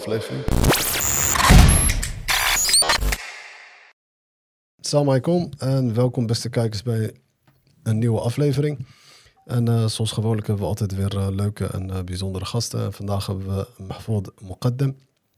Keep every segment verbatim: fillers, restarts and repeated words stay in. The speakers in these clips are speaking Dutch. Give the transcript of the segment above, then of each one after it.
aflevering. Salam alaikum en welkom beste kijkers bij een nieuwe aflevering. En uh, zoals gewoonlijk hebben we altijd weer uh, leuke en uh, bijzondere gasten. En vandaag hebben we Mahfoud Muqaddem.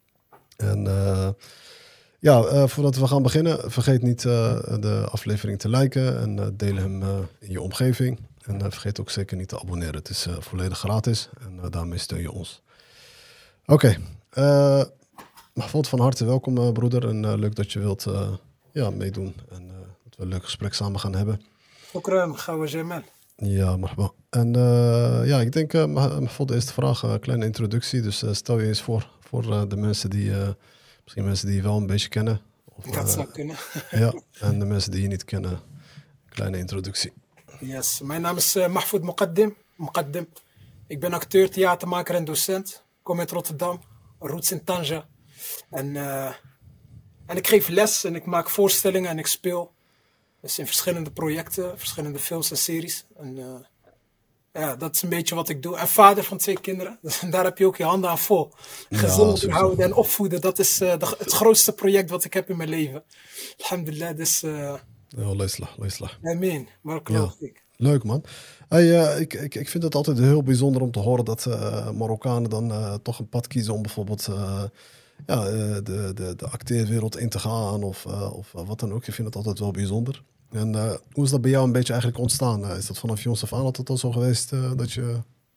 En uh, ja, uh, voordat we gaan beginnen, vergeet niet uh, de aflevering te liken en uh, deel hem uh, in je omgeving. En uh, vergeet ook zeker niet te abonneren. Het is uh, volledig gratis en uh, daarmee steun je ons. Oké, okay. uh, Mahfoud, van harte welkom uh, broeder. En uh, leuk dat je wilt uh, ja, meedoen en uh, dat we een leuk gesprek samen gaan hebben. Shukran, Gawa Jamal. Ja, marhaba. En uh, ja, ik denk, uh, Mahfoud, de eerste vraag, een uh, kleine introductie. Dus uh, stel je eens voor, voor uh, de mensen die, uh, misschien mensen die je wel een beetje kennen. Of, Dat uh, zou kunnen. Ja, en de mensen die je niet kennen, kleine introductie. Yes, mijn naam is uh, Mahfoud Muqaddem. Muqaddem. Ik ben acteur, theatermaker en docent. Ik kom uit Rotterdam, roots in Tanja. En, uh, en ik geef les en ik maak voorstellingen en ik speel. Dus in verschillende projecten, verschillende films en series. En uh, ja, dat is een beetje wat ik doe. En vader van twee kinderen. Dus daar heb je ook je handen aan vol. Gezin onderhouden en opvoeden, dat is uh, de, het grootste project wat ik heb in mijn leven. Alhamdulillah, dus... Uh, ja, leesla, leesla. Amen, maar geloof ja. ik. Leuk man. Hey, uh, ik, ik, ik vind het altijd heel bijzonder om te horen dat uh, Marokkanen dan uh, toch een pad kiezen om bijvoorbeeld uh, ja, uh, de, de, de acteerwereld in te gaan of, uh, of uh, wat dan ook. Ik vind het altijd wel bijzonder. En uh, hoe is dat bij jou een beetje eigenlijk ontstaan? Uh, is dat vanaf jongs af aan altijd al zo geweest uh, dat je...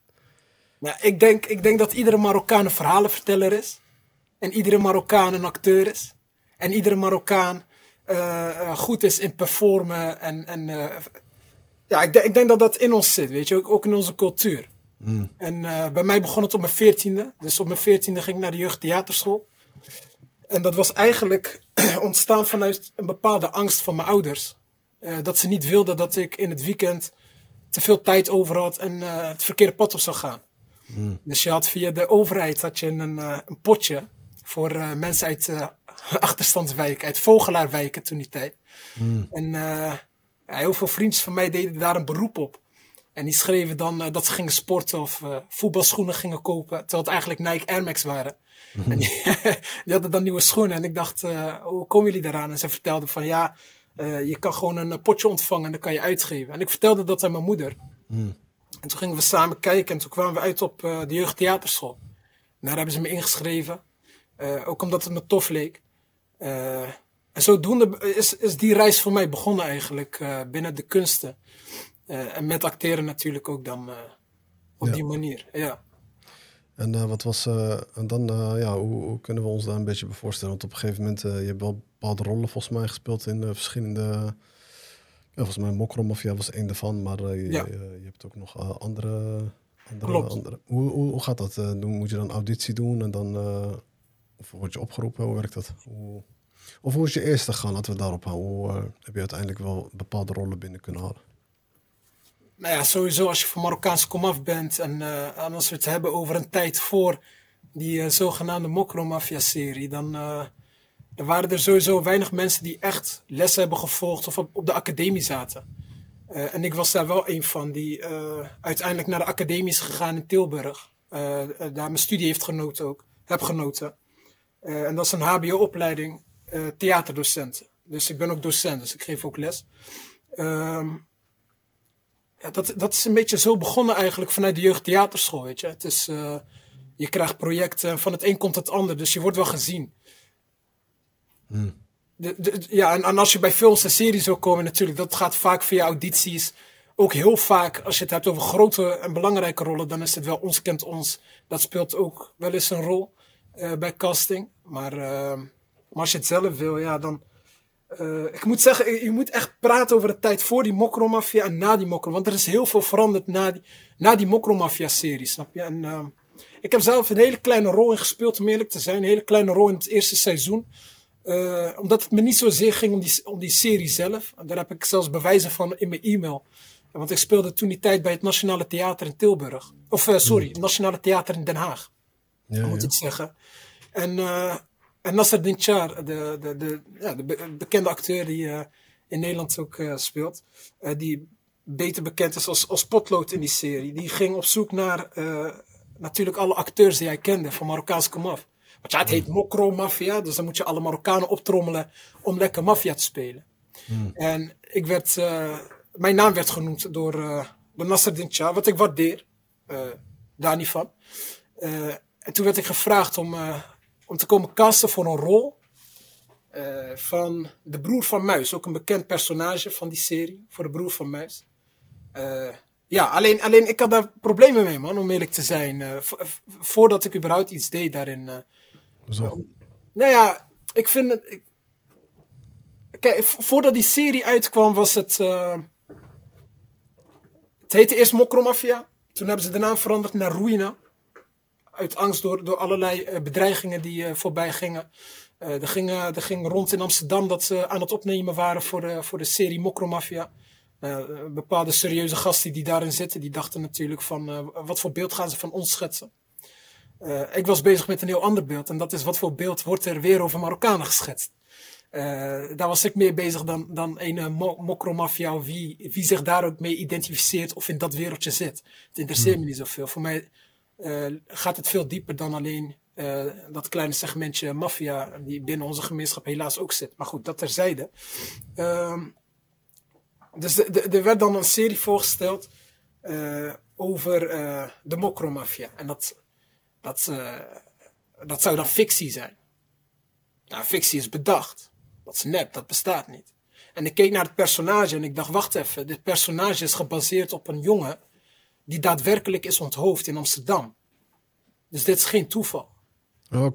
Nou, ik denk, ik denk dat iedere Marokkaan een verhalenverteller is. En iedere Marokkaan een acteur is. En iedere Marokkaan uh, uh, goed is in performen. En, en uh, ja, ik, denk, ik denk dat dat in ons zit, weet je, ook, ook in onze cultuur. Mm. En uh, bij mij begon het op mijn veertiende. Dus op mijn veertiende ging ik naar de jeugdtheaterschool. En dat was eigenlijk ontstaan vanuit een bepaalde angst van mijn ouders. Uh, dat ze niet wilden dat ik in het weekend te veel tijd over had en uh, het verkeerde pad op zou gaan. Mm. Dus je had via de overheid had je een, uh, een potje voor uh, mensen uit uh, achterstandswijken, uit Vogelaarwijken toen die tijd. Mm. En uh, ja, heel veel vriendjes van mij deden daar een beroep op. En die schreven dan uh, dat ze gingen sporten of uh, voetbalschoenen gingen kopen, terwijl het eigenlijk Nike Air Max waren. Mm-hmm. En die, die hadden dan nieuwe schoenen en ik dacht, uh, hoe komen jullie daaraan? En ze vertelden van ja, uh, je kan gewoon een potje ontvangen en dan kan je uitgeven. En ik vertelde dat aan mijn moeder. Mm. En toen gingen we samen kijken en toen kwamen we uit op uh, de jeugdtheaterschool. En daar hebben ze me ingeschreven, uh, ook omdat het me tof leek. Uh, en zodoende is, is die reis voor mij begonnen eigenlijk uh, binnen de kunsten. Uh, en met acteren natuurlijk ook dan uh, op ja. die manier, ja. En uh, wat was, uh, en dan, uh, ja, hoe, hoe kunnen we ons daar een beetje bij voorstellen? Want op een gegeven moment, uh, je hebt wel bepaalde rollen volgens mij gespeeld in uh, verschillende, ja, volgens mij Mokrom of jij was één daarvan, maar uh, je, ja. je, je hebt ook nog uh, andere, andere, Klopt. andere. Hoe, hoe, hoe gaat dat? Uh, doen, moet je dan auditie doen en dan, uh, of word je opgeroepen? Hoe werkt dat? Hoe, of hoe is je eerste gegaan? Laten we daarop houden. Hoe uh, heb je uiteindelijk wel bepaalde rollen binnen kunnen halen? Nou ja, sowieso als je van Marokkaanse komaf bent en, uh, en als we het hebben over een tijd voor die uh, zogenaamde Mokro-mafia-serie, dan, uh, dan waren er sowieso weinig mensen die echt les hebben gevolgd of op, op de academie zaten. Uh, en ik was daar wel een van die uh, uiteindelijk naar de academie is gegaan in Tilburg. Uh, uh, daar mijn studie heeft genoten ook, heb genoten. Uh, en dat is een H B O-opleiding uh, theaterdocenten. Dus ik ben ook docent, dus ik geef ook les. Um, Ja, dat, dat is een beetje zo begonnen eigenlijk vanuit de jeugdtheaterschool, weet je. Het is, uh, je krijgt projecten en van het een komt het ander, dus je wordt wel gezien. Hmm. De, de, ja, en, en als je bij films en series wil komen natuurlijk, dat gaat vaak via audities. Ook heel vaak, als je het hebt over grote en belangrijke rollen, dan is het wel Ons Kent Ons. Dat speelt ook wel eens een rol uh, bij casting. Maar, uh, maar als je het zelf wil, ja, dan... Uh, ik moet zeggen, je moet echt praten over de tijd voor die Mokro-mafia en na die Mokro. Want er is heel veel veranderd na die, na die Mokro-mafia-serie, snap je? En, uh, ik heb zelf een hele kleine rol in gespeeld, om eerlijk te zijn. Een hele kleine rol in het eerste seizoen. Uh, omdat het me niet zozeer ging om die, om die serie zelf. En daar heb ik zelfs bewijzen van in mijn e-mail. Want ik speelde toen die tijd bij het Nationale Theater in Tilburg. Of uh, sorry, het Nationale Theater in Den Haag. Ja, moet ja. ik zeggen. En... Uh, En Nasser Dinchar, de, de, de, ja, de be- bekende acteur die uh, in Nederland ook uh, speelt, uh, die beter bekend is als, als potlood in die serie, die ging op zoek naar uh, natuurlijk alle acteurs die hij kende van Marokkaanse komaf. Want ja, het heet Mokro Mafia, dus dan moet je alle Marokkanen optrommelen om lekker maffia te spelen. Hmm. En ik werd, uh, mijn naam werd genoemd door, uh, door Nasreddin Tja, wat ik waardeer. Uh, daar niet van. Uh, en toen werd ik gevraagd om, uh, om te komen casten voor een rol uh, van de broer van Muis. Ook een bekend personage van die serie, voor de broer van Muis. Uh, ja, alleen, alleen ik had daar problemen mee, man, om eerlijk te zijn. Uh, v- voordat ik überhaupt iets deed daarin. Uh, Zo. uh, nou ja, ik vind het... Ik, kijk, voordat die serie uitkwam was het... Uh, het heette eerst Mokro Mafia. Toen hebben ze de naam veranderd naar Ruina. Uit angst door, door allerlei uh, bedreigingen die uh, voorbij gingen. Uh, er, ging, uh, er ging rond in Amsterdam dat ze aan het opnemen waren voor de, voor de serie Mokro Mafia. Uh, bepaalde serieuze gasten die daarin zitten, die dachten natuurlijk van uh, wat voor beeld gaan ze van ons schetsen. Uh, ik was bezig met een heel ander beeld en dat is wat voor beeld wordt er weer over Marokkanen geschetst. Uh, daar was ik meer bezig dan, dan een uh, mo- Mokro-mafia of wie, wie zich daar ook mee identificeert of in dat wereldje zit. Het interesseert hmm. me niet zoveel. Voor mij uh, gaat het veel dieper dan alleen uh, dat kleine segmentje maffia die binnen onze gemeenschap helaas ook zit. Maar goed, dat terzijde. Uh, dus er werd dan een serie voorgesteld uh, over uh, de Mokro-mafia. En dat, dat, uh, dat zou dan fictie zijn. Nou, fictie is bedacht. Dat is nep, dat bestaat niet. En ik keek naar het personage en ik dacht, wacht even. Dit personage is gebaseerd op een jongen die daadwerkelijk is onthoofd in Amsterdam. Dus dit is geen toeval. Oké.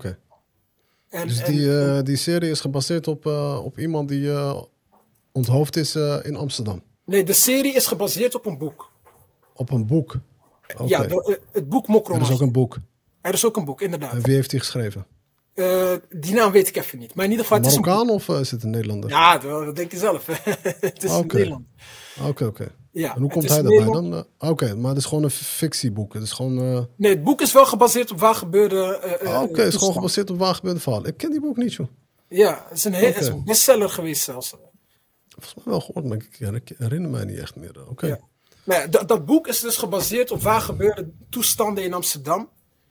Okay. Dus die, uh, die serie is gebaseerd op, uh, op iemand die uh, onthoofd is uh, in Amsterdam? Nee, de serie is gebaseerd op een boek. Op een boek? Okay. Ja, de, het boek Mokro Mafia. Er is ook een boek? Er is ook een boek, inderdaad. En wie heeft die geschreven? Uh, die naam weet ik even niet. Maar in ieder geval... Een Marokkaan of uh, is het een Nederlander? Ja, dat, dat denk je zelf. Het is okay. een Nederlander. Oké, okay, oké. Okay. Ja, en hoe komt hij daarbij dan? Uh, oké, okay, maar het is gewoon een fictieboek. Het is gewoon... Uh... Nee, het boek is wel gebaseerd op waar gebeurde... Uh, uh, oké, okay, het is gewoon gebaseerd op waar gebeurde verhaal. Ik ken die boek niet, joh. Ja, het is een, heel, okay. het is een bestseller geweest zelfs. Volgens mij wel gehoord, maar ik herinner mij niet echt meer. Oké. Okay. Ja. Nou ja, dat, dat boek is dus gebaseerd op waar gebeurde toestanden in Amsterdam.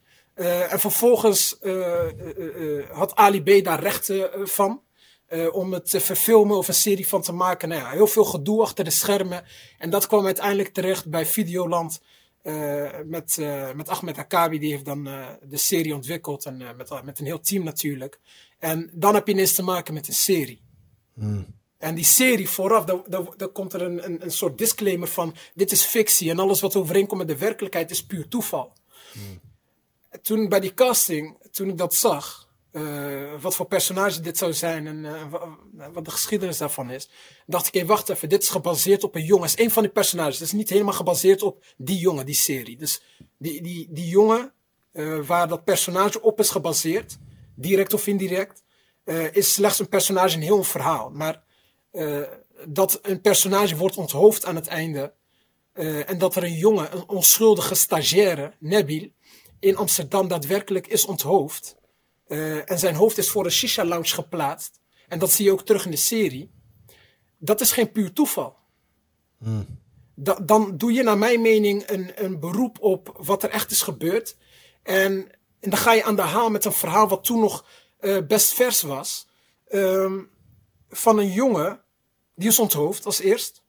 Uh, en vervolgens uh, uh, uh, had Ali B daar rechten uh, van. Uh, om het te verfilmen of een serie van te maken. Nou ja, heel veel gedoe achter de schermen. En dat kwam uiteindelijk terecht bij Videoland. Uh, met, uh, met Ahmed Akabi. Die heeft dan uh, de serie ontwikkeld. En uh, met, uh, met een heel team natuurlijk. En dan heb je ineens te maken met een serie. Hmm. En die serie vooraf, daar komt er een, een, een soort disclaimer van. Dit is fictie. En alles wat overeenkomt met de werkelijkheid is puur toeval. Hmm. Toen bij die casting, toen ik dat zag, uh, wat voor personage dit zou zijn en uh, wat de geschiedenis daarvan is, dacht ik, hé, wacht even, dit is gebaseerd op een jongen. Het is één van die personages. Het is niet helemaal gebaseerd op die jongen, die serie. Dus die, die, die jongen, uh, waar dat personage op is gebaseerd, direct of indirect, uh, is slechts een personage in heel een verhaal. Maar uh, dat een personage wordt onthoofd aan het einde, uh, en dat er een jongen, een onschuldige stagiaire, Nabil, in Amsterdam daadwerkelijk is onthoofd. Uh, en zijn hoofd is voor een shisha lounge geplaatst. En dat zie je ook terug in de serie. Dat is geen puur toeval. Hmm. Da- dan doe je naar mijn mening een, een beroep op wat er echt is gebeurd. En, en dan ga je aan de haal met een verhaal wat toen nog uh, best vers was. Um, van een jongen die is onthoofd als eerst.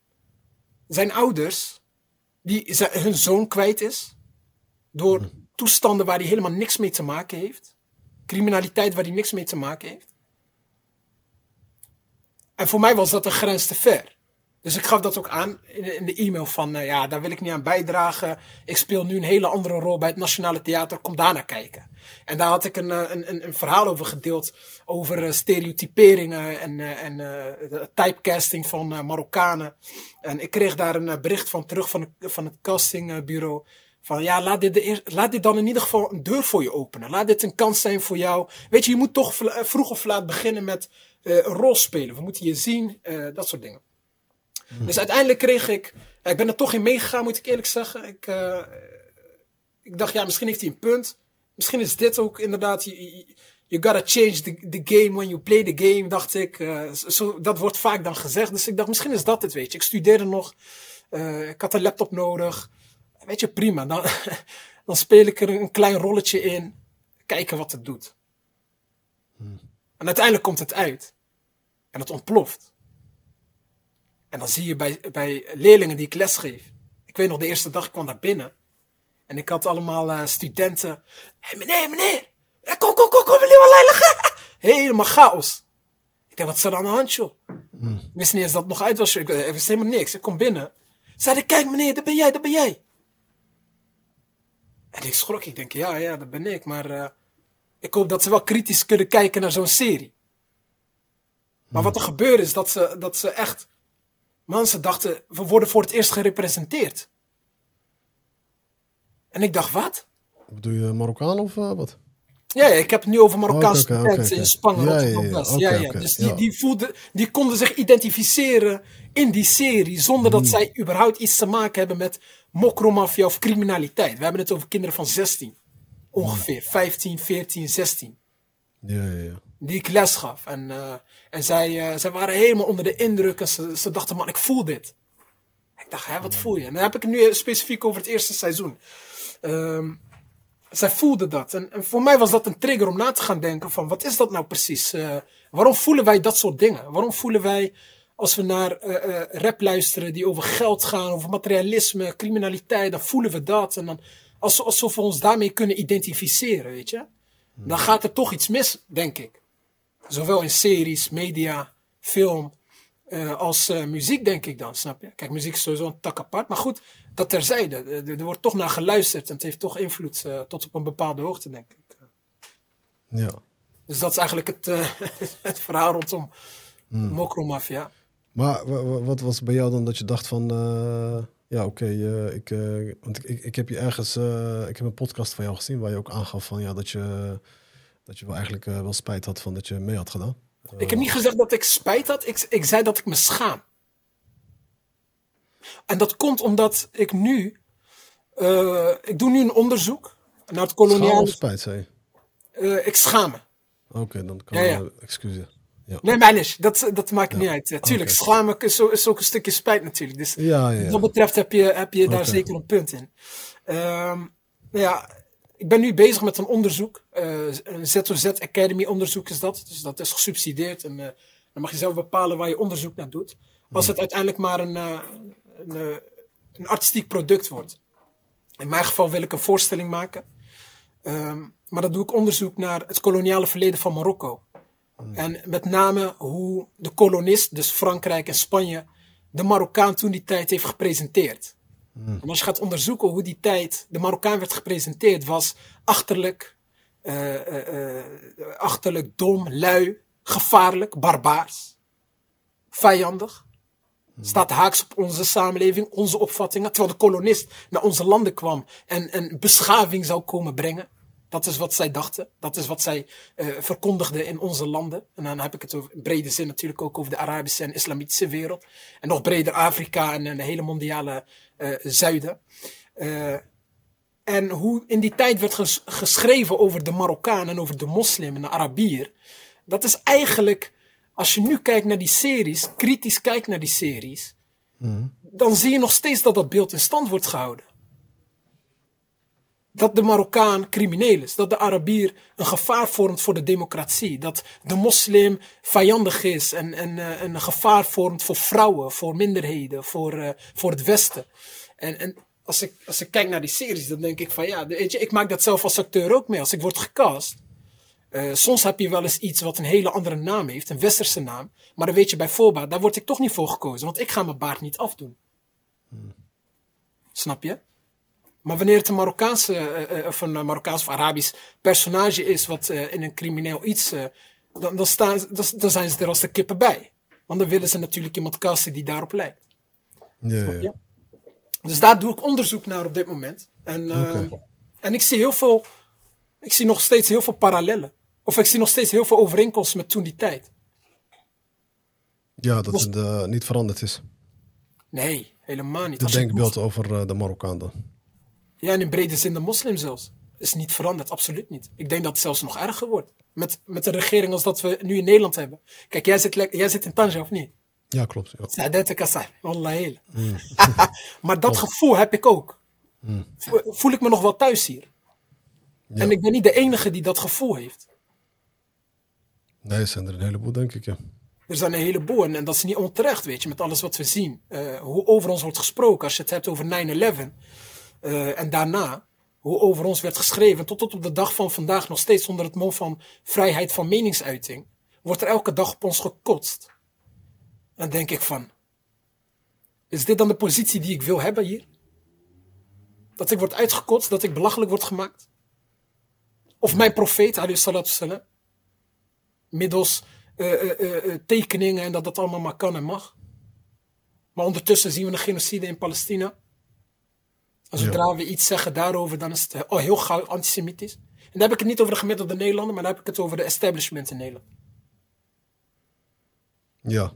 Zijn ouders, die zijn, hun zoon kwijt is. Door... Hmm. Toestanden waar hij helemaal niks mee te maken heeft. Criminaliteit waar hij niks mee te maken heeft. En voor mij was dat een grens te ver. Dus ik gaf dat ook aan in de, in de e-mail van, uh, ja, daar wil ik niet aan bijdragen. Ik speel nu een hele andere rol bij het Nationale Theater. Kom daar naar kijken. En daar had ik een, een, een, een verhaal over gedeeld. Over uh, stereotyperingen en, uh, en uh, de typecasting van uh, Marokkanen. En ik kreeg daar een uh, bericht van terug van, van het castingbureau. Van ja, laat dit, de eer, laat dit dan in ieder geval een deur voor je openen. Laat dit een kans zijn voor jou. Weet je, je moet toch vla, vroeg of laat beginnen met uh, een rol spelen. We moeten je zien, uh, dat soort dingen. Hmm. Dus uiteindelijk kreeg ik... Uh, ik ben er toch in meegegaan, moet ik eerlijk zeggen. Ik, uh, ik dacht, ja, misschien heeft hij een punt. Misschien is dit ook inderdaad... You, you gotta change the, the game when you play the game, dacht ik. Uh, zo, dat wordt vaak dan gezegd. Dus ik dacht, misschien is dat het, weet je. Ik studeerde nog. Uh, ik had een laptop nodig. Weet je, prima. Dan, dan speel ik er een klein rolletje in. Kijken wat het doet. En uiteindelijk komt het uit. En het ontploft. En dan zie je bij, bij leerlingen die ik lesgeef. Ik weet nog, de eerste dag ik kwam daar binnen. En ik had allemaal uh, studenten. Hé hey, meneer, meneer. Kom, kom, kom, kom, helemaal chaos. Ik dacht, wat is er aan de hand, joh? Mm. Ik wist niet eens dat het nog uit was. Ik, ik wist helemaal niks. Ik kom binnen. Zeiden, kijk meneer, dat ben jij, dat ben jij. En ik schrok. Ik denk, ja, ja, dat ben ik. Maar uh, ik hoop dat ze wel kritisch kunnen kijken naar zo'n serie. Maar mm. wat er gebeurde is dat ze, dat ze echt... Man, ze dachten, we worden voor het eerst gerepresenteerd. En ik dacht, wat? Bedoel je Marokkaan of uh, wat? Ja, ja, ik heb het nu over Marokkaanse okay, studenten okay, okay. in Spanje. Ja, ja, ja. Okay, ja, ja. Okay, dus die, ja. die, voelden, die konden zich identificeren in die serie, zonder dat mm. zij überhaupt iets te maken hebben met mokromafia of criminaliteit. We hebben het over kinderen van zestien. Ongeveer. Mm. vijftien, veertien, zestien. Ja, ja, ja. Die ik les gaf. En, uh, en zij, uh, zij waren helemaal onder de indruk. En ze, ze dachten, man, ik voel dit. Ik dacht, hè, wat voel je? En dan heb ik het nu specifiek over het eerste seizoen. Um, zij voelden dat. En, en voor mij was dat een trigger om na te gaan denken van, wat is dat nou precies? Uh, waarom voelen wij dat soort dingen? Waarom voelen wij, als we naar uh, uh, rap luisteren die over geld gaan, over materialisme, criminaliteit, dan voelen we dat. En dan, alsof, alsof we ons daarmee kunnen identificeren, weet je? Dan gaat er toch iets mis, denk ik. Zowel in series, media, film, uh, als uh, muziek, denk ik dan, snap je? Kijk, muziek is sowieso een tak apart. Maar goed, dat terzijde. Er, er wordt toch naar geluisterd en het heeft toch invloed uh, tot op een bepaalde hoogte, denk ik. Ja. Dus dat is eigenlijk het, uh, het verhaal rondom hmm. Mokromafia. Maar w- wat was bij jou dan dat je dacht van... Uh, ja, oké, okay, uh, ik, uh, want ik, ik, ik heb je ergens... Uh, ik heb een podcast van jou gezien waar je ook aangaf van... ja, dat je, dat je wel eigenlijk uh, wel spijt had van dat je mee had gedaan. Uh, ik heb niet gezegd dat ik spijt had. Ik, ik zei dat ik me schaam. En dat komt omdat ik nu... Uh, ik doe nu een onderzoek naar het koloniale... Schaam of spijt, zei je? Uh, ik schaam me. Oké, okay, dan kan ja, ja. je excuseer. Ja. Nee, maar niet. Dat, dat maakt ja. niet uit. Tuurlijk, okay. schamen is, zo, is ook een stukje spijt natuurlijk. Dus ja, ja, ja. wat dat betreft heb je, heb je daar okay. zeker een punt in. Um, nou ja, ik ben nu bezig met een onderzoek. Uh, een Z O Z Academy onderzoek is dat. Dus dat is gesubsidieerd. En uh, dan mag je zelf bepalen waar je onderzoek naar doet. Als het uiteindelijk maar een, uh, een, uh, een artistiek product wordt. In mijn geval wil ik een voorstelling maken. Um, maar dan doe ik onderzoek naar het koloniale verleden van Marokko. En met name hoe de kolonist, dus Frankrijk en Spanje, de Marokkaan toen die tijd heeft gepresenteerd. Mm. En als je gaat onderzoeken hoe die tijd de Marokkaan werd gepresenteerd, was achterlijk, uh, uh, uh, achterlijk, dom, lui, gevaarlijk, barbaars, vijandig. Mm. Staat haaks op onze samenleving, onze opvattingen, terwijl de kolonist naar onze landen kwam en een beschaving zou komen brengen. Dat is wat zij dachten. Dat is wat zij uh, verkondigden in onze landen. En dan heb ik het over, in brede zin natuurlijk ook over de Arabische en Islamitische wereld. En nog breder Afrika en, en de hele mondiale uh, zuiden. Uh, en hoe in die tijd werd ges- geschreven over de Marokkaan en over de moslim en de Arabier. Dat is eigenlijk, als je nu kijkt naar die series, kritisch kijkt naar die series. Mm. Dan zie je nog steeds dat dat beeld in stand wordt gehouden. Dat de Marokkaan crimineel is. Dat de Arabier een gevaar vormt voor de democratie. Dat de moslim vijandig is en, en uh, een gevaar vormt voor vrouwen, voor minderheden, voor, uh, voor het Westen. En, en als, ik, als ik kijk naar die series, dan denk ik van ja, weet je, ik maak dat zelf als acteur ook mee. Als ik word gecast, uh, soms heb je wel eens iets wat een hele andere naam heeft, een westerse naam. Maar dan weet je bij voorbaat, daar word ik toch niet voor gekozen, want ik ga mijn baard niet afdoen. Hmm. Snap je? Maar wanneer het een Marokkaanse, uh, of een Marokkaans of Arabisch personage is wat uh, in een crimineel iets, uh, dan, dan, staan, dan, dan zijn ze er als de kippen bij. Want dan willen ze natuurlijk iemand casten die daarop lijkt. Ja, ja. Dus daar doe ik onderzoek naar op dit moment. En, uh, okay. en ik zie heel veel, ik zie nog steeds heel veel parallellen. Of ik zie nog steeds heel veel overeenkomsten met toen die tijd. Ja, dat Was... het uh, niet veranderd is. Nee, helemaal niet. Het denkbeeld doet... over uh, de Marokkaan dan. Ja, en in brede zin de moslim zelfs. Is niet veranderd, absoluut niet. Ik denk dat het zelfs nog erger wordt. Met, met een regering als dat we nu in Nederland hebben. Kijk, jij zit, jij zit in Tanja, of niet? Ja, klopt. Sa'adat kasai, wallahi. Mm. Maar dat gevoel heb ik ook. Mm. Voel ik me nog wel thuis hier. Ja. En ik ben niet de enige die dat gevoel heeft. Nee, er zijn er een heleboel, denk ik, ja. Er zijn een heleboel en, en dat is niet onterecht, weet je, met alles wat we zien. Uh, hoe over ons wordt gesproken, als je het hebt over nine eleven. Uh, en daarna, hoe over ons werd geschreven, tot, tot op de dag van vandaag nog steeds onder het mom van vrijheid van meningsuiting, wordt er elke dag op ons gekotst. Dan denk ik van, is dit dan de positie die ik wil hebben hier? Dat ik word uitgekotst, dat ik belachelijk word gemaakt? Of mijn profeet, alayhi salatu salam, middels uh, uh, uh, tekeningen en dat dat allemaal maar kan en mag. Maar ondertussen zien we een genocide in Palestina. En zodra ja. we iets zeggen daarover, dan is het oh, heel gauw antisemitisch. En dan heb ik het niet over de gemiddelde Nederlander, maar dan heb ik het over de establishment in Nederland. Ja.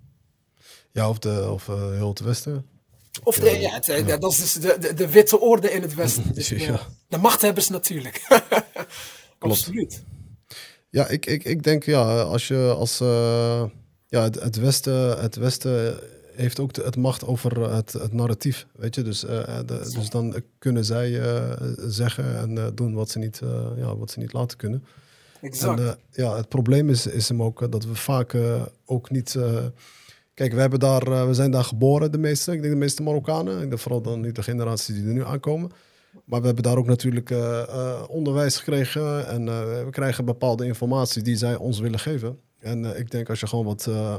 Ja, of, de, of uh, heel het Westen. Of de, ja, het, ja. dat is dus de, de, de witte orde in het Westen. Dus de, ja. de machthebbers natuurlijk. Absoluut. Ja, ik, ik, ik denk ja, als je als uh, ja, het, het Westen, het Westen heeft ook de, het macht over het, het narratief, weet je. Dus, uh, de, dus dan kunnen zij uh, zeggen en uh, doen wat ze niet, uh, ja, wat ze niet laten kunnen. Exact. En uh, ja, het probleem is, is hem ook uh, dat we vaak uh, ook niet. Uh, kijk, we hebben daar, uh, we zijn daar geboren, de meeste. Ik denk de meeste Marokkanen. Ik denk vooral dan niet de generaties die er nu aankomen. Maar we hebben daar ook natuurlijk uh, uh, onderwijs gekregen. En uh, we krijgen bepaalde informatie die zij ons willen geven. En uh, ik denk als je gewoon wat. Uh,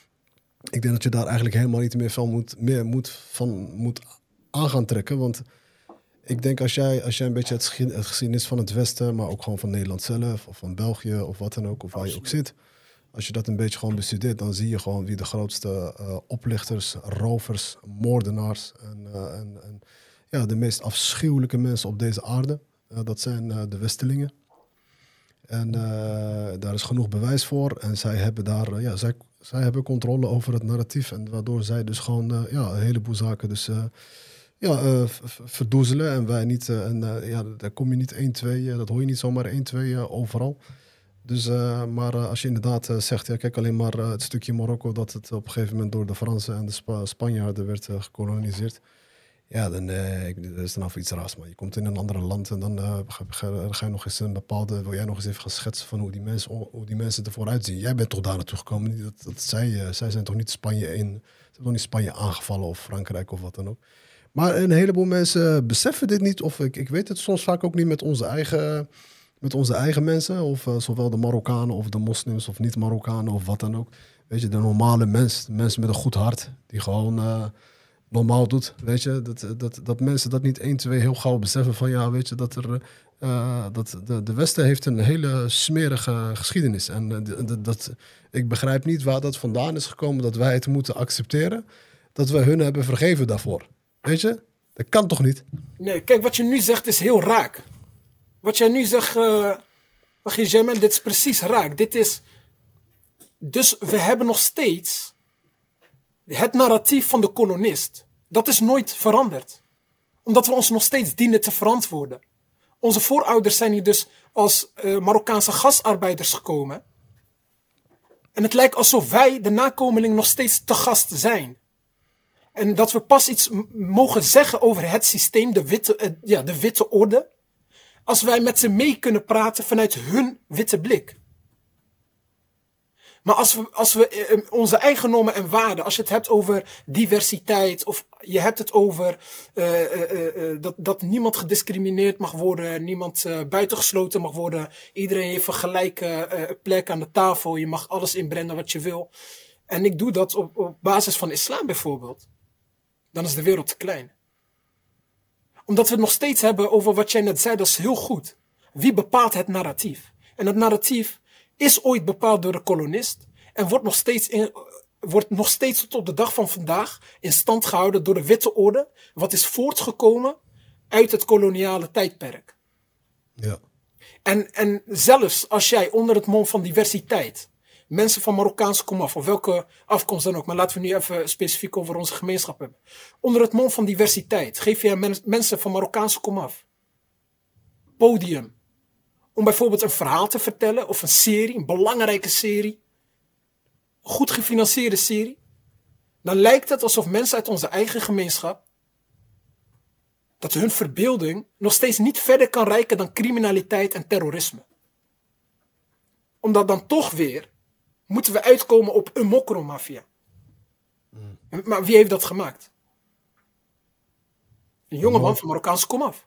ik denk dat je daar eigenlijk helemaal niet meer van moet, meer moet, van moet aan gaan trekken. Want ik denk als jij, als jij een beetje het, geschiedenis, het geschiedenis van het Westen, maar ook gewoon van Nederland zelf, of van België, of wat dan ook, of waar je ook zit. Als je dat een beetje gewoon bestudeert, dan zie je gewoon wie de grootste uh, oplichters, rovers, moordenaars en, uh, en, en ja, de meest afschuwelijke mensen op deze aarde. Uh, dat zijn uh, de Westelingen. En uh, daar is genoeg bewijs voor. En zij hebben daar, uh, ja, zij, zij hebben controle over het narratief. En waardoor zij dus gewoon uh, ja, een heleboel zaken dus, uh, ja, uh, verdoezelen. En wij niet, uh, en uh, ja, daar kom je niet één, twee, uh, dat hoor je niet zomaar één, twee uh, overal. Dus, uh, maar uh, als je inderdaad uh, zegt, ja, kijk alleen maar uh, het stukje Marokko dat het op een gegeven moment door de Fransen en de Spa- Spanjaarden werd uh, gekoloniseerd. Ja, dan uh, dat is dan af iets raars. Maar je komt in een ander land en dan uh, ga, ga, ga je nog eens een bepaalde, wil jij nog eens even gaan schetsen van hoe die mensen, hoe die mensen ervoor uitzien. Jij bent toch daar naartoe gekomen? Dat, dat zij, uh, zij zijn toch niet Spanje in, ze hebben toch niet Spanje aangevallen of Frankrijk of wat dan ook. Maar een heleboel mensen beseffen dit niet. Of ik, ik weet het soms vaak ook niet met onze eigen, met onze eigen mensen. Of uh, zowel de Marokkanen of de moslims of niet-Marokkanen of wat dan ook. Weet je, de normale mens, de mensen met een goed hart, die gewoon uh, normaal doet. Weet je, dat, dat, dat mensen dat niet één, twee heel gauw beseffen van ja, weet je, dat er... Uh, dat de, de Westen heeft een hele smerige geschiedenis. En uh, de, de, dat, ik begrijp niet waar dat vandaan is gekomen dat wij het moeten accepteren. Dat we hun hebben vergeven daarvoor. Weet je? Dat kan toch niet? Nee, kijk, wat je nu zegt is heel raak. Wat jij nu zegt, uh, dit is precies raak. Dit is... Dus we hebben nog steeds het narratief van de kolonist. Dat is nooit veranderd. Omdat we ons nog steeds dienen te verantwoorden. Onze voorouders zijn hier dus als uh, Marokkaanse gastarbeiders gekomen. En het lijkt alsof wij, de nakomeling, nog steeds te gast zijn. En dat we pas iets m- mogen zeggen over het systeem, de witte, uh, ja, de witte orde. Als wij met ze mee kunnen praten vanuit hun witte blik. Maar als we, als we uh, onze eigen normen en waarden, als je het hebt over diversiteit, of je hebt het over uh, uh, uh, uh, dat, dat niemand gediscrimineerd mag worden, niemand uh, buitengesloten mag worden, iedereen heeft een gelijke uh, plek aan de tafel, je mag alles inbrengen wat je wil. En ik doe dat op, op basis van islam bijvoorbeeld. Dan is de wereld te klein. Omdat we het nog steeds hebben over wat jij net zei, dat is heel goed. Wie bepaalt het narratief? En het narratief is ooit bepaald door de kolonist en wordt nog steeds, in, wordt nog steeds tot op de dag van vandaag in stand gehouden door de witte orde, wat is voortgekomen uit het koloniale tijdperk. Ja. En, en zelfs als jij onder het mom van diversiteit mensen van Marokkaanse komaf, of welke afkomst dan ook, maar laten we nu even specifiek over onze gemeenschap hebben. Onder het mom van diversiteit geef je men, mensen van Marokkaanse komaf podium om bijvoorbeeld een verhaal te vertellen, of een serie, een belangrijke serie, een goed gefinancierde serie. Dan lijkt het alsof mensen uit onze eigen gemeenschap, dat hun verbeelding nog steeds niet verder kan reiken dan criminaliteit en terrorisme. omdat dan toch weer moeten we uitkomen op een mokromafia. Mm. Maar wie heeft dat gemaakt? Een jongeman van Marokkaanse komaf.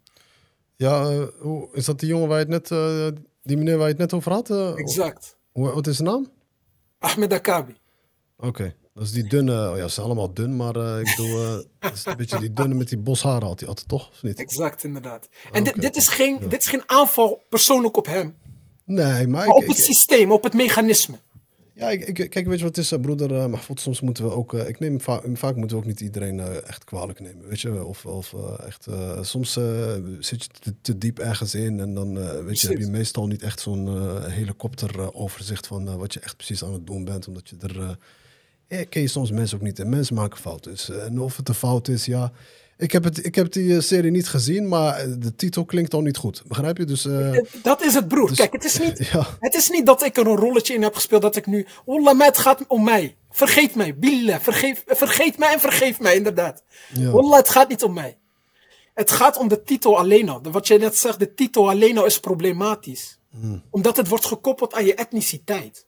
Ja, uh, hoe, is dat die jongen waar je het net, uh, die meneer waar je het net over had? Uh, exact. Hoe, wat is zijn naam? Ahmed Akabi. Oké, okay. Dat is die dunne, oh ja, ze zijn allemaal dun, maar uh, ik bedoel, uh, dat is een beetje die dunne met die bosharen had hij altijd, toch? Of niet? Exact, inderdaad. En okay. dit, dit, is geen, ja. dit is geen aanval persoonlijk op hem. Nee, maar... maar ik, op ik, het systeem, op het mechanisme. Ja, ik, ik, kijk, weet je wat het is, broeder uh, Mahfoud, soms moeten we ook, uh, ik neem va vaak moeten we ook niet iedereen uh, echt kwalijk nemen, weet je, of, of uh, echt, uh, soms uh, zit je te, te diep ergens in en dan, uh, weet je, heb je meestal niet echt zo'n uh, helikopteroverzicht uh, van uh, wat je echt precies aan het doen bent, omdat je er, uh, eh, ken je soms mensen ook niet en mensen maken fouten, dus, uh, en of het een fout is, ja... Ik heb, het, ik heb die uh, serie niet gezien, maar de titel klinkt al niet goed. Begrijp je? Dus, uh, dat is het, broer. Dus, Kijk, het is, niet, ja. het is niet dat ik er een rolletje in heb gespeeld dat ik nu... Wallah, maar het gaat om mij. Vergeet mij. Billah. Vergeef, vergeet mij en vergeef mij, inderdaad. Ja. Wallah, het gaat niet om mij. Het gaat om de titel alleen al. Wat jij net zegt, de titel alleen al is problematisch. Hmm. Omdat het wordt gekoppeld aan je etniciteit.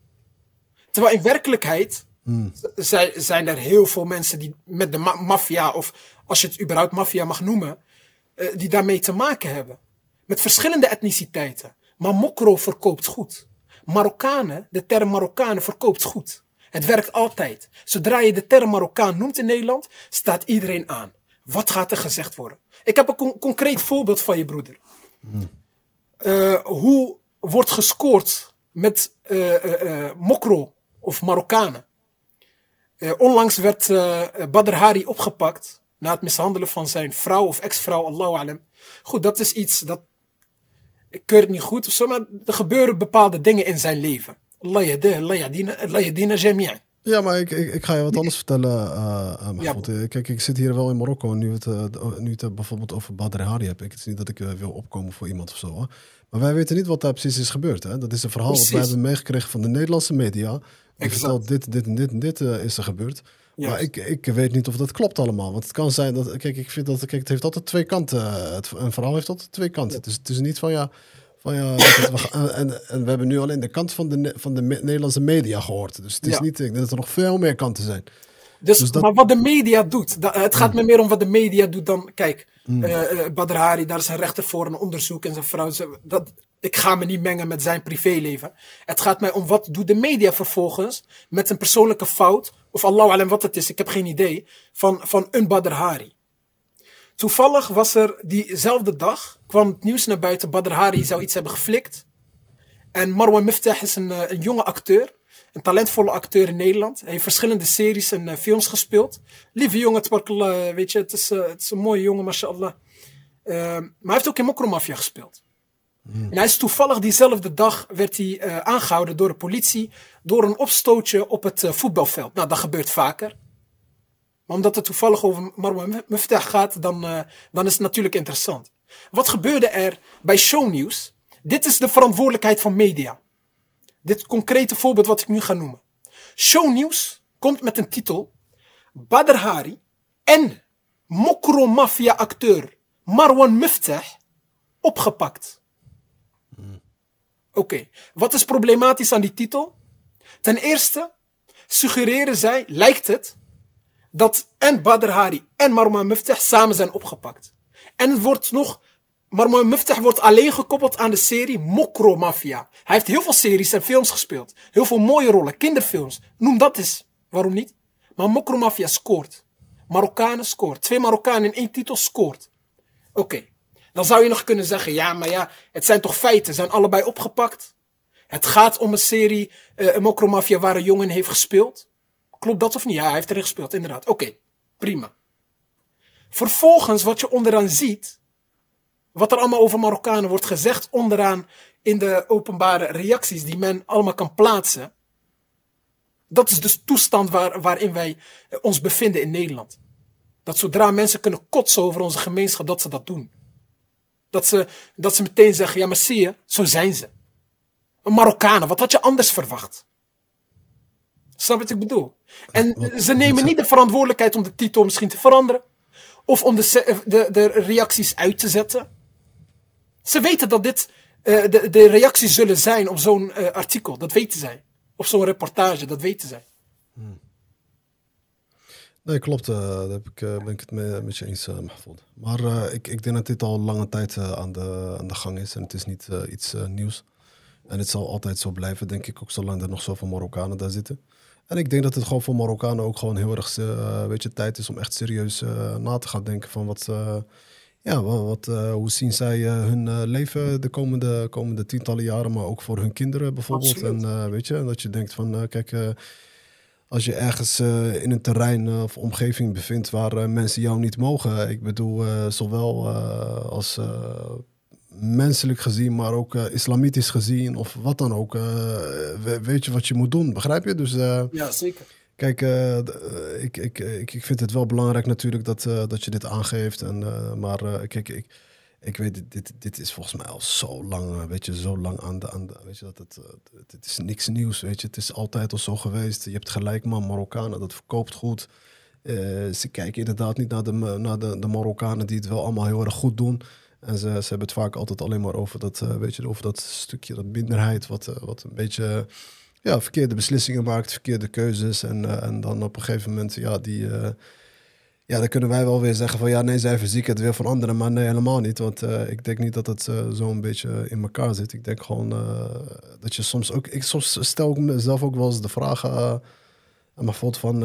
Terwijl in werkelijkheid... Hmm. zijn er heel veel mensen die met de ma maffia, of als je het überhaupt maffia mag noemen, uh, die daarmee te maken hebben. Met verschillende etniciteiten. Maar mokro verkoopt goed. Marokkanen, de term Marokkanen verkoopt goed. Het werkt altijd. Zodra je de term Marokkaan noemt in Nederland, staat iedereen aan. Wat gaat er gezegd worden? Ik heb een con concreet voorbeeld van je broeder. Hmm. Uh, hoe wordt gescoord met uh, uh, uh, mokro of Marokkanen? Uh, onlangs werd uh, Badr Hari opgepakt na het mishandelen van zijn vrouw of ex-vrouw, Allahu alam. Goed, dat is iets dat... Ik keur het niet goed of zo, maar er gebeuren bepaalde dingen in zijn leven. Allah yadih, Allah yadina, Allah yadina jami'an. Ja, maar ik, ik, ik ga je wat anders vertellen. Uh, uh, ja. uh, kijk, ik zit hier wel in Marokko. Nu het, uh, nu het uh, bijvoorbeeld over Badr Hari heb. Ik, het is niet dat ik uh, wil opkomen voor iemand of zo. Hoor. Maar wij weten niet wat daar precies is gebeurd. Hè? Dat is een verhaal precies. wat wij hebben meegekregen van de Nederlandse media. Die vertelt dit, dit en dit en dit uh, is er gebeurd. Yes. Maar ik, ik weet niet of dat klopt allemaal. Want het kan zijn dat... Kijk, ik vind dat... Kijk, het heeft altijd twee kanten. Het, een verhaal heeft altijd twee kanten. Ja. Dus het is niet van ja... Van ja we, en, en we hebben nu alleen de kant van de, van de Nederlandse media gehoord. Dus het is ja. niet... Ik denk dat er nog veel meer kanten zijn. Dus, dus dat... Maar wat de media doet... Dat, het gaat mm. me meer om wat de media doet dan... Kijk, mm. uh, uh, Badr Hari, daar is een rechter voor een onderzoek en zijn vrouw... Ze, dat, ik ga me niet mengen met zijn privéleven. Het gaat mij om wat doet de media vervolgens met een persoonlijke fout, of Allahu alam wat het is, ik heb geen idee, van, van een Badr Hari. Toevallig was er diezelfde dag, kwam het nieuws naar buiten, Badr Hari zou iets hebben geflikt. En Marwan Miftah is een, een jonge acteur, een talentvolle acteur in Nederland. Hij heeft verschillende series en uh, films gespeeld. Lieve jongen, tbarkallah, weet je, het is, uh, het is een mooie jongen, mashallah. Uh, maar hij heeft ook in Mokromafia gespeeld. Hmm. En hij is toevallig diezelfde dag werd hij uh, aangehouden door de politie door een opstootje op het uh, voetbalveld. Nou, dat gebeurt vaker. Maar omdat het toevallig over Marwan Miftah gaat, dan, uh, dan is het natuurlijk interessant. Wat gebeurde er bij shownieuws? Dit is de verantwoordelijkheid van media. Dit concrete voorbeeld wat ik nu ga noemen. Shownieuws komt met een titel. Badr Hari en Mokromafia acteur Marwan Miftah opgepakt. Oké, okay. Wat is problematisch aan die titel? Ten eerste suggereren zij, lijkt het, dat en Badr Hari en Marwan Miftah samen zijn opgepakt. En het wordt nog, Marwan Miftah wordt alleen gekoppeld aan de serie Mokromafia. Hij heeft heel veel series en films gespeeld. Heel veel mooie rollen, kinderfilms. Noem dat eens. Waarom niet? Maar Mokromafia scoort. Marokkanen scoort. Twee Marokkanen in één titel scoort. Oké. Okay. Dan zou je nog kunnen zeggen, ja, maar ja, het zijn toch feiten, zijn allebei opgepakt. Het gaat om een serie, uh, een Mokromafia waar een jongen heeft gespeeld. Klopt dat of niet? Ja, hij heeft erin gespeeld, inderdaad. Oké, okay, prima. Vervolgens, wat je onderaan ziet, wat er allemaal over Marokkanen wordt gezegd, onderaan in de openbare reacties die men allemaal kan plaatsen. Dat is de toestand waar, waarin wij ons bevinden in Nederland. Dat zodra mensen kunnen kotsen over onze gemeenschap, dat ze dat doen. Dat ze, dat ze meteen zeggen, ja maar zie je, zo zijn ze. Een Marokkanen, wat had je anders verwacht? Snap wat ik bedoel? En ze nemen niet de verantwoordelijkheid om de titel misschien te veranderen. Of om de, de, de reacties uit te zetten. Ze weten dat dit uh, de, de reacties zullen zijn op zo'n uh, artikel. Dat weten zij. Op zo'n reportage, dat weten zij. Hmm. Nee, klopt. Uh, daar heb ik, uh, ben ik het mee, met je eens, uh, Mahfoud. Maar uh, ik, ik denk dat dit al lange tijd uh, aan, de, aan de gang is. En het is niet uh, iets uh, nieuws. En het zal altijd zo blijven, denk ik. Ook zolang er nog zoveel Marokkanen daar zitten. En ik denk dat het gewoon voor Marokkanen ook gewoon heel erg uh, weet je, tijd is om echt serieus uh, na te gaan denken van wat... Uh, ja, wat, wat, uh, hoe zien zij uh, hun uh, leven de komende, komende tientallen jaren, maar ook voor hun kinderen bijvoorbeeld. Absoluut. En uh, weet je, dat je denkt van, uh, kijk... Uh, Als je ergens uh, in een terrein uh, of omgeving bevindt waar uh, mensen jou niet mogen. Ik bedoel, uh, zowel uh, als uh, menselijk gezien, maar ook uh, islamitisch gezien of wat dan ook. Uh, weet je wat je moet doen, begrijp je? Dus, uh, ja, zeker. Kijk, uh, ik, ik, ik, ik vind het wel belangrijk natuurlijk dat, uh, dat je dit aangeeft. En, uh, maar uh, kijk, ik... Ik weet, dit, dit is volgens mij al zo lang, weet je, zo lang aan de, aan de weet je, dat het, het is niks nieuws, weet je. Het is altijd al zo geweest. Je hebt gelijk, man, Marokkanen, dat verkoopt goed. Uh, ze kijken inderdaad niet naar, de, naar de, de Marokkanen die het wel allemaal heel erg goed doen. En ze, ze hebben het vaak altijd alleen maar over dat, uh, weet je, over dat stukje, dat minderheid, wat, uh, wat een beetje, ja, verkeerde beslissingen maakt, verkeerde keuzes. En, uh, en dan op een gegeven moment, ja, die... Uh, Ja, dan kunnen wij wel weer zeggen van ja, nee, zij verzieken het weer van anderen. Maar nee, helemaal niet. Want uh, ik denk niet dat het uh, zo een beetje in elkaar zit. Ik denk gewoon uh, dat je soms ook... Ik soms stel ik mezelf ook wel eens de vraag uh, aan mijn voet van... Uh,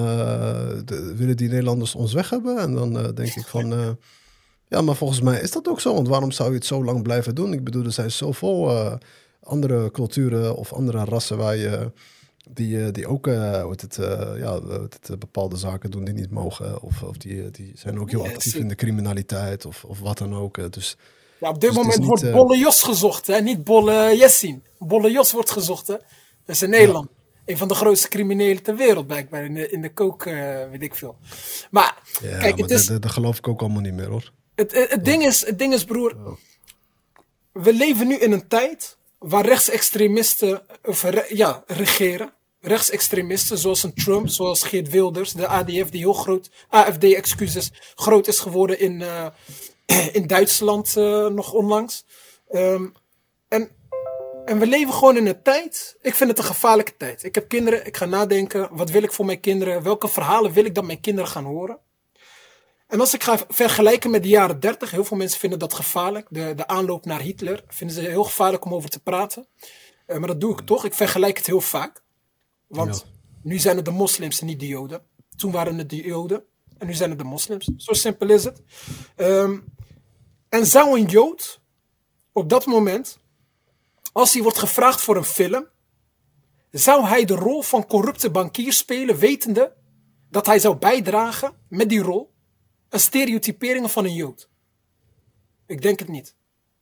de, willen die Nederlanders ons weg hebben? En dan uh, denk ik van... Uh, ja, maar volgens mij is dat ook zo. Want waarom zou je het zo lang blijven doen? Ik bedoel, er zijn zoveel uh, andere culturen of andere rassen waar je... Die, die ook uh, wat het, uh, ja, wat het, uh, bepaalde zaken doen die niet mogen. Of, of die, die zijn ook heel yes, actief in de criminaliteit of, of wat dan ook. Uh, dus, ja, op dit dus moment niet, wordt uh, Bolle Jos gezocht, hè? Niet Bolle Yassin. Bolle Jos wordt gezocht, hè? Dat is in Nederland. Ja. Een van de grootste criminelen ter wereld, blijkbaar. In de, in de kook, uh, weet ik veel. Maar, ja, kijk, maar het is... Dat geloof ik ook allemaal niet meer, hoor. Het, het, het, ding, is, het ding is, broer... Ja. We leven nu in een tijd waar rechtsextremisten of, ja, regeren. Rechtsextremisten zoals een Trump, zoals Geert Wilders, de A D F die heel groot, A F D excuses, groot is geworden in, uh, in Duitsland uh, nog onlangs. Um, en, en we leven gewoon in een tijd, ik vind het een gevaarlijke tijd. Ik heb kinderen, ik ga nadenken, wat wil ik voor mijn kinderen, welke verhalen wil ik dat mijn kinderen gaan horen. En als ik ga vergelijken met de jaren dertig, heel veel mensen vinden dat gevaarlijk, de, de aanloop naar Hitler, vinden ze heel gevaarlijk om over te praten. Uh, maar dat doe ik toch, ik vergelijk het heel vaak. Want ja. Nu zijn het de moslims en niet de joden. Toen waren het de joden. En nu zijn het de moslims. Zo simpel is het. Um, en zou een jood op dat moment, als hij wordt gevraagd voor een film, zou hij de rol van corrupte bankier spelen, wetende dat hij zou bijdragen met die rol aan stereotyperingen van een jood? Ik denk het niet.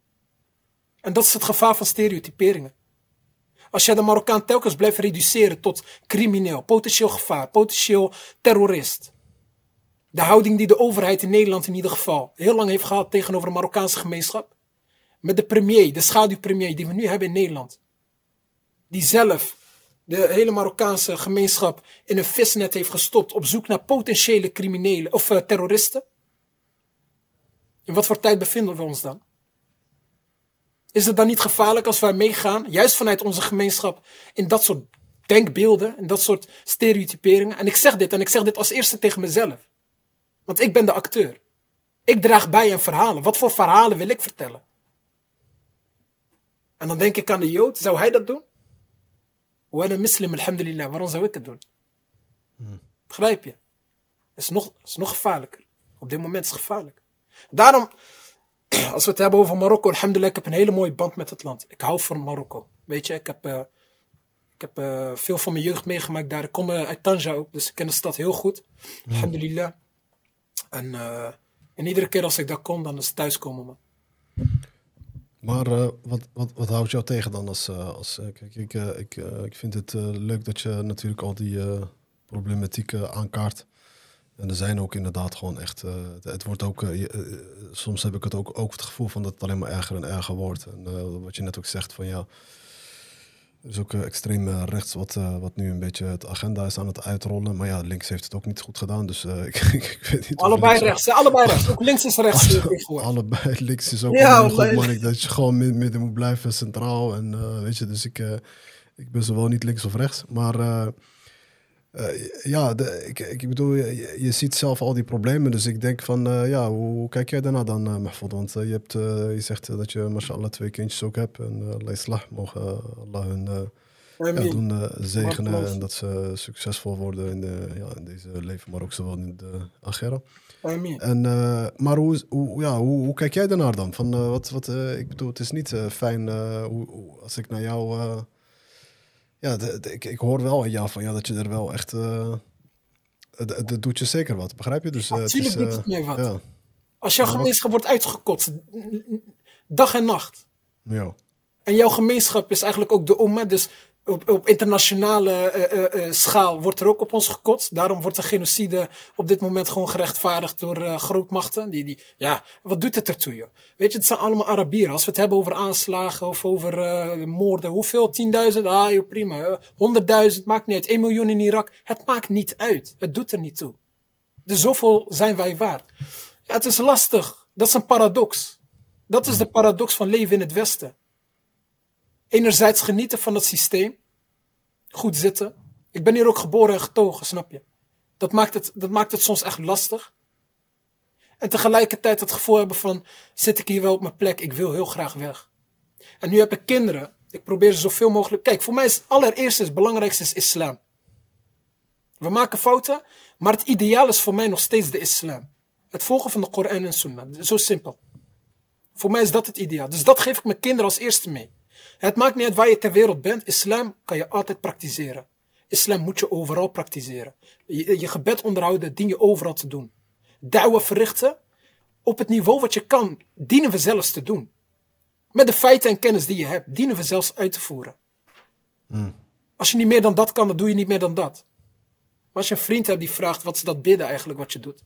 En dat is het gevaar van stereotyperingen. Als jij de Marokkaan telkens blijft reduceren tot crimineel, potentieel gevaar, potentieel terrorist. De houding die de overheid in Nederland in ieder geval heel lang heeft gehad tegenover de Marokkaanse gemeenschap. Met de premier, de schaduwpremier die we nu hebben in Nederland. Die zelf de hele Marokkaanse gemeenschap in een visnet heeft gestopt op zoek naar potentiële criminelen of uh, terroristen. In wat voor tijd bevinden we ons dan? Is het dan niet gevaarlijk als wij meegaan, juist vanuit onze gemeenschap, in dat soort denkbeelden, in dat soort stereotyperingen? En ik zeg dit, en ik zeg dit als eerste tegen mezelf. Want ik ben de acteur. Ik draag bij aan verhalen. Wat voor verhalen wil ik vertellen? En dan denk ik aan de Jood, zou hij dat doen? Wa ana muslim, alhamdulillah, waarom zou ik het doen? Hmm. Begrijp je? Het is nog, het is nog gevaarlijker. Op dit moment is het gevaarlijk. Daarom... Als we het hebben over Marokko, alhamdulillah, ik heb een hele mooie band met het land. Ik hou van Marokko. Weet je, ik heb, uh, ik heb uh, veel van mijn jeugd meegemaakt daar. Ik kom uh, uit Tanja ook, dus ik ken de stad heel goed. Alhamdulillah. En, uh, en iedere keer als ik daar kom, dan is het thuiskomen, man. Maar uh, wat, wat, wat houdt jou tegen dan? Als, uh, als, uh, kijk, ik, uh, ik, uh, ik vind het uh, leuk dat je natuurlijk al die uh, problematiek uh, aankaart. En er zijn ook inderdaad gewoon echt... Uh, het wordt ook... Uh, uh, soms heb ik het ook, ook het gevoel van dat het alleen maar erger en erger wordt. En uh, wat je net ook zegt van ja... Er is ook uh, extreem uh, rechts wat, uh, wat nu een beetje het agenda is aan het uitrollen. Maar ja, links heeft het ook niet goed gedaan. Dus uh, ik, ik weet niet allebei links rechts, ook... allebei rechts. Ook links is rechts. Alle, allebei links is ook ja, een goed, man. Ik, dat je gewoon midden, midden moet blijven, centraal. En uh, weet je, dus ik, uh, ik ben zowel niet links of rechts. Maar uh, uh, ja, de, ik, ik bedoel, je, je ziet zelf al die problemen. Dus ik denk van, uh, ja, hoe, hoe kijk jij daarna dan, uh, Mahfoud? Want uh, je, hebt, uh, je zegt uh, dat je, mashallah, twee kindjes ook hebt. En uh, Allah islah, mogen uh, Allah hun... Uh, Ja, doen uh, zegenen en dat ze succesvol worden in, de, ja, in deze leven, maar ook zowel in de agera. En, uh, maar hoe, hoe, ja, hoe, hoe kijk jij daarnaar dan? Van, uh, wat, wat, uh, ik bedoel, het is niet uh, fijn uh, hoe, hoe, als ik naar jou... Uh, ja, de, de, ik, ik hoor wel aan jou van ja, dat je er wel echt... Uh, dat, dat doet je zeker wat, begrijp je? Dus, uh, Natuurlijk het is, uh, doet het mij wat. Ja. Als jouw gemeenschap wordt uitgekotst, dag en nacht. Ja. En jouw gemeenschap is eigenlijk ook de umma, dus... Op, op internationale uh, uh, uh, schaal wordt er ook op ons gekotst. Daarom wordt de genocide op dit moment gewoon gerechtvaardigd door uh, grootmachten. Die, die, ja, wat doet het ertoe, joh? Weet je, het zijn allemaal Arabieren. Als we het hebben over aanslagen of over uh, moorden. Hoeveel? tienduizend? Ah, joh, prima. honderdduizend, maakt niet uit. één miljoen in Irak. Het maakt niet uit. Het doet er niet toe. Dus zoveel zijn wij waard. Ja, het is lastig. Dat is een paradox. Dat is de paradox van leven in het Westen. Enerzijds genieten van het systeem. Goed zitten. Ik ben hier ook geboren en getogen, snap je? Dat maakt het, dat maakt het soms echt lastig. En tegelijkertijd het gevoel hebben van... Zit ik hier wel op mijn plek? Ik wil heel graag weg. En nu heb ik kinderen. Ik probeer ze zoveel mogelijk... Kijk, voor mij is het allereerste, het belangrijkste is islam. We maken fouten. Maar het ideaal is voor mij nog steeds de islam. Het volgen van de Koran en Sunnah. Zo simpel. Voor mij is dat het ideaal. Dus dat geef ik mijn kinderen als eerste mee. Het maakt niet uit waar je ter wereld bent. Islam kan je altijd praktiseren. Islam moet je overal praktiseren. Je, je gebed onderhouden, dien je overal te doen. Da'wa verrichten, op het niveau wat je kan, dienen we zelfs te doen. Met de feiten en kennis die je hebt, dienen we zelfs uit te voeren. Hmm. Als je niet meer dan dat kan, dan doe je niet meer dan dat. Maar als je een vriend hebt die vraagt, wat is dat bidden eigenlijk wat je doet?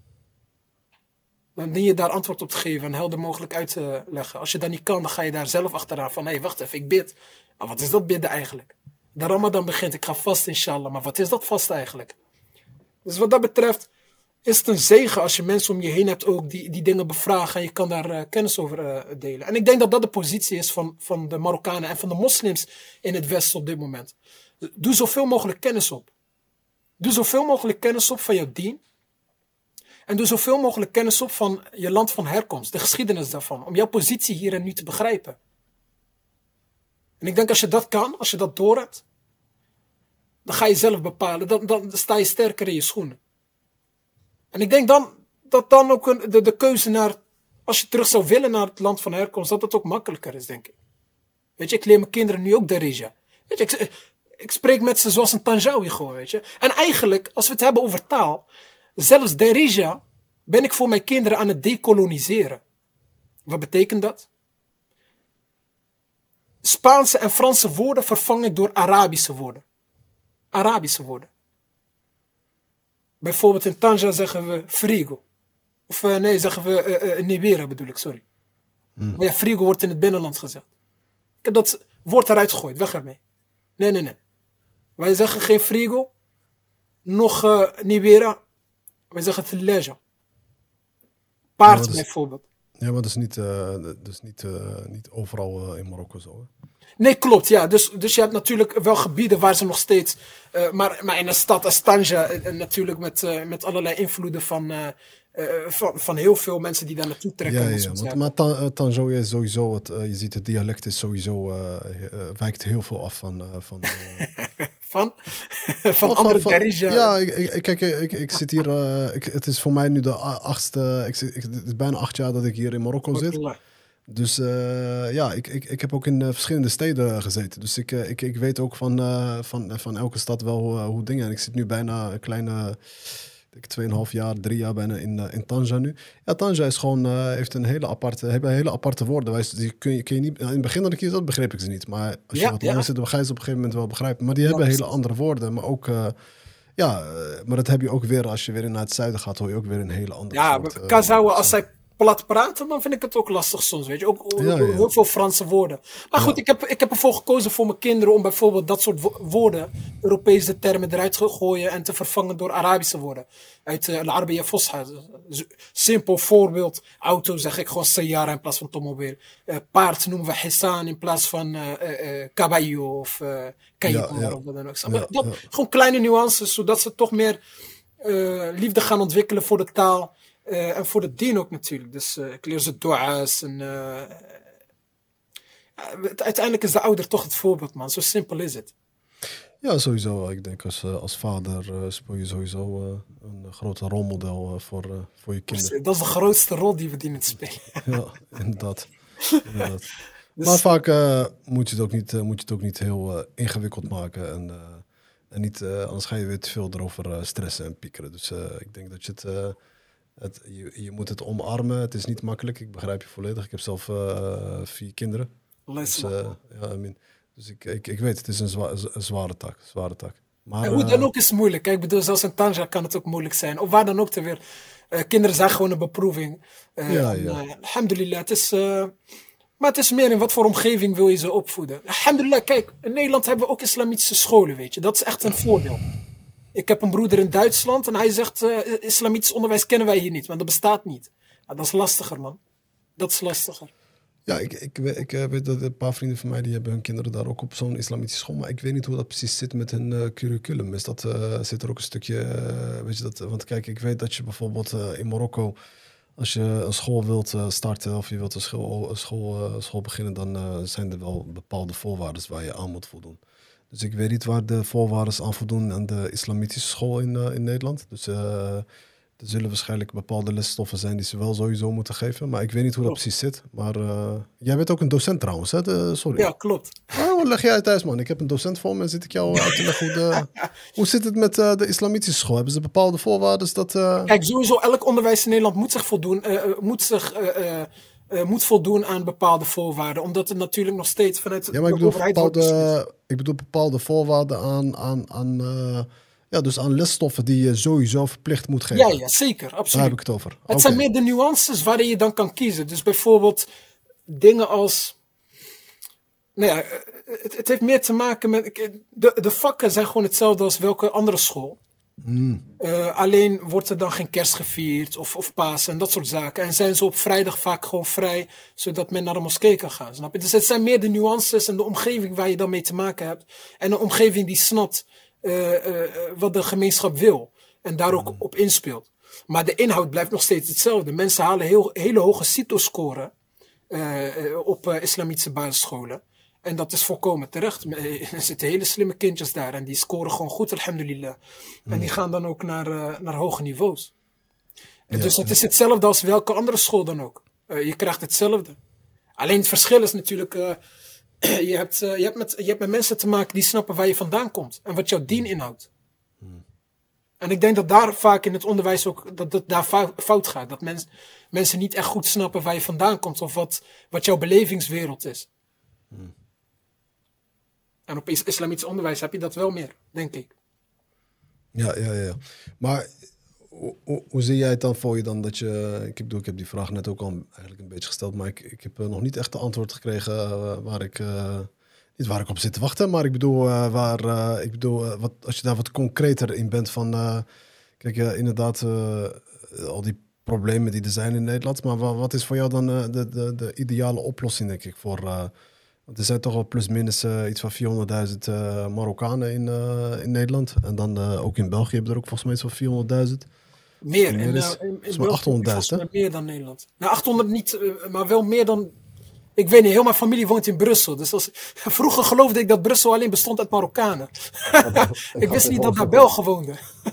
Dan dien je daar antwoord op te geven en helder mogelijk uit te leggen. Als je dat niet kan, dan ga je daar zelf achteraan van... Hé, hey, wacht even, ik bid. Maar wat is dat bidden eigenlijk? De Ramadan begint, ik ga vast inshallah. Maar wat is dat vast eigenlijk? Dus wat dat betreft is het een zegen als je mensen om je heen hebt ook die, die dingen bevragen. En je kan daar uh, kennis over uh, delen. En ik denk dat dat de positie is van, van de Marokkanen en van de moslims in het Westen op dit moment. Doe zoveel mogelijk kennis op. Doe zoveel mogelijk kennis op van jouw dien. En doe zoveel mogelijk kennis op van je land van herkomst. De geschiedenis daarvan. Om jouw positie hier en nu te begrijpen. En ik denk als je dat kan. Als je dat door hebt. Dan ga je zelf bepalen. Dan, dan sta je sterker in je schoenen. En ik denk dan. Dat dan ook een, de, de keuze naar. Als je terug zou willen naar het land van herkomst. Dat het ook makkelijker is, denk ik. Weet je, ik leer mijn kinderen nu ook Darija. Weet je, ik, ik spreek met ze zoals een Tanjawi gewoon, weet je. En eigenlijk, als we het hebben over taal. Zelfs Darija ben ik voor mijn kinderen aan het dekoloniseren. Wat betekent dat? Spaanse en Franse woorden vervang ik door Arabische woorden. Arabische woorden. Bijvoorbeeld in Tanja zeggen we frigo. Of uh, nee, zeggen we uh, uh, Nibera bedoel ik, sorry. Hmm. Maar ja, frigo wordt in het binnenland gezegd. Ik heb dat woord eruit gegooid, weg ermee. Nee, nee, nee. Wij zeggen geen frigo. Nog uh, Nibera. Wij zeggen Thillaja. Paard ja, bijvoorbeeld. Ja, maar dat is niet, uh, dat is niet, uh, niet overal uh, in Marokko zo. Hè? Nee, klopt. Ja. Dus, dus je hebt natuurlijk wel gebieden waar ze nog steeds... Uh, maar, maar in een stad als Tanja, uh, natuurlijk met, uh, met allerlei invloeden van, uh, uh, van, van heel veel mensen die daar naartoe trekken. Ja, ja, ja. Want, maar Tanja is sowieso, het, uh, je ziet het dialect is sowieso, uh, uh, wijkt heel veel af van... Uh, van uh, Van? van, van andere van, Darija. Ja, ik, ik, kijk, ik, ik zit hier. Uh, ik, het is voor mij nu de achtste. Ik, ik, het is bijna acht jaar dat ik hier in Marokko zit. Dus uh, ja, ik, ik, ik heb ook in uh, verschillende steden gezeten. Dus ik, uh, ik, ik weet ook van, uh, van, van elke stad wel uh, hoe dingen. En ik zit nu bijna een kleine. tweeënhalf jaar, drie jaar bijna in, uh, in Tanja nu. Ja, Tanja is gewoon, uh, heeft een hele aparte, hebben hele aparte woorden. Wij, die kun je, kun je niet, in het begin dat ik hier zat, begreep ik ze niet. Maar als je ja, wat langer ja. zit, dan ga je ze op een gegeven moment wel begrijpen. Maar die hebben ja, hele andere woorden. Maar ook, uh, ja, uh, maar dat heb je ook weer, als je weer naar het zuiden gaat, hoor je ook weer een hele andere ja, soort. Ja, Kazawa, als zij plat praten, dan vind ik het ook lastig soms, weet je. Ook Ja, ja. heel veel Franse woorden. Maar goed, Ja. ik, heb, ik heb ervoor gekozen voor mijn kinderen om bijvoorbeeld dat soort wo- woorden, Europese termen eruit te gooien en te vervangen door Arabische woorden. Uit uh, de Arabiya Fosha. Z- Simpel voorbeeld, auto zeg ik gewoon Sayyara in plaats van automobiel. Uh, paard noemen we Hissan in plaats van uh, uh, uh, Caballo of uh, Kaybar Ja, ja. of wat dan ook. Ja, Maar dat, ja. Gewoon kleine nuances, zodat ze toch meer uh, liefde gaan ontwikkelen voor de taal. Uh, en voor de dien ook natuurlijk. Dus uh, ik leer ze dua's. En, uh, uh, uiteindelijk is de ouder toch het voorbeeld, man. Zo simpel is het. Ja, sowieso. Ik denk als, uh, als vader uh, speel je sowieso uh, een grote rolmodel uh, voor, uh, voor je kinderen. Dat is de grootste rol die we dienen te spelen. Ja, inderdaad. inderdaad. Dus, Maar vaak uh, moet, je het ook niet, uh, moet je het ook niet heel uh, ingewikkeld maken. En, uh, en niet, uh, anders ga je weer te veel erover uh, stressen en piekeren. Dus uh, ik denk dat je het... Uh, Het, je, je moet het omarmen. Het is niet makkelijk. Ik begrijp je volledig. Ik heb zelf uh, vier kinderen. Dus, uh, ja, I mean, dus ik, ik, ik weet, het is een, zwa een zware tak. Zware tak. Maar, en hoe dan uh, ook is het moeilijk. Ik bedoel, zelfs in Tanja kan het ook moeilijk zijn. Of waar dan ook te weer. Uh, kinderen zijn gewoon een beproeving. Uh, ja, en, ja. Uh, alhamdulillah, het is... Uh, maar het is meer in wat voor omgeving wil je ze opvoeden. Alhamdulillah, kijk, in Nederland hebben we ook islamitische scholen, weet je. Dat is echt een voordeel. Ik heb een broeder in Duitsland en hij zegt, uh, islamitisch onderwijs kennen wij hier niet, want dat bestaat niet. Maar dat is lastiger, man. Dat is lastiger. Ja, ik, ik, ik, ik weet dat een paar vrienden van mij die hebben hun kinderen daar ook op zo'n islamitische school. Maar ik weet niet hoe dat precies zit met hun uh, curriculum. Is dat, uh, zit er ook een stukje, uh, weet je dat, want kijk, ik weet dat je bijvoorbeeld uh, in Marokko, als je een school wilt uh, starten of je wilt een school, een school, uh, school beginnen, dan uh, zijn er wel bepaalde voorwaarden waar je aan moet voldoen. Dus ik weet niet waar de voorwaarden aan voldoen aan de islamitische school in, uh, in Nederland. Dus uh, er zullen waarschijnlijk bepaalde lesstoffen zijn die ze wel sowieso moeten geven. Maar ik weet niet hoe dat precies zit. Maar uh, jij bent ook een docent trouwens, hè? De, sorry. Ja, klopt. Oh, leg jij uit thuis, man. Ik heb een docent voor me en zit ik jou uit te leggen hoe de... Hoe zit het met uh, de islamitische school? Hebben ze bepaalde voorwaarden dat... Uh... Kijk, sowieso elk onderwijs in Nederland moet zich voldoen... Uh, moet zich... Uh, uh, Uh, moet voldoen aan bepaalde voorwaarden. Omdat het natuurlijk nog steeds vanuit ja, maar de ik bedoel overheid bepaalde, ik bedoel bepaalde voorwaarden aan, aan, aan, uh, ja, dus aan lesstoffen die je sowieso verplicht moet geven. Ja, ja, zeker. Absoluut. Daar heb ik het over. Het okay. zijn meer de nuances waarin je dan kan kiezen. Dus bijvoorbeeld dingen als... Nou ja, het, het heeft meer te maken met... De, de vakken zijn gewoon hetzelfde als welke andere school. Mm. Uh, alleen wordt er dan geen kerst gevierd of, of Pasen en dat soort zaken. En zijn ze op vrijdag vaak gewoon vrij, zodat men naar de moskee kan gaan. Snap je? Dus het zijn meer de nuances en de omgeving waar je dan mee te maken hebt. En een omgeving die snapt uh, uh, wat de gemeenschap wil. En daar ook op inspeelt. Maar de inhoud blijft nog steeds hetzelfde. Mensen halen heel, hele hoge CITO-scoren uh, uh, op uh, islamitische basisscholen. En dat is volkomen terecht. Er zitten hele slimme kindjes daar. En die scoren gewoon goed, alhamdulillah. Mm. En die gaan dan ook naar, uh, naar hoge niveaus. Ja, dus het is hetzelfde als welke andere school dan ook. Uh, je krijgt hetzelfde. Alleen het verschil is natuurlijk... Uh, je, hebt, uh, je, hebt met, je hebt met mensen te maken die snappen waar je vandaan komt. En wat jouw dien inhoudt. Mm. En ik denk dat daar vaak in het onderwijs ook... Dat het daar fout gaat. Dat mens, mensen niet echt goed snappen waar je vandaan komt. Of wat, wat jouw belevingswereld is. Mm. En op is islamitisch onderwijs heb je dat wel meer, denk ik. Ja, ja, ja. Maar hoe, hoe zie jij het dan voor je dan dat je... Ik heb, ik heb die vraag net ook al eigenlijk een beetje gesteld, maar ik, ik heb nog niet echt de antwoord gekregen uh, waar ik... Uh, niet waar ik op zit te wachten, maar ik bedoel, uh, waar, uh, ik bedoel uh, wat, als je daar wat concreter in bent van... Uh, kijk, uh, inderdaad, uh, al die problemen die er zijn in Nederland, maar wat, wat is voor jou dan uh, de, de, de ideale oplossing, denk ik, voor... Uh, Want er zijn toch wel plus-minus uh, iets van vierhonderdduizend uh, Marokkanen in, uh, in Nederland. En dan uh, ook in België hebben er ook volgens mij iets van vierhonderdduizend. Meer, meer in, is, uh, in, in België achthonderdduizend, volgens mij meer dan Nederland. Nou, achthonderd niet, uh, maar wel meer dan... Ik weet niet, heel mijn familie woont in Brussel. Dus als, vroeger geloofde ik dat Brussel alleen bestond uit Marokkanen. Ik wist niet dat daar Belgen woonden.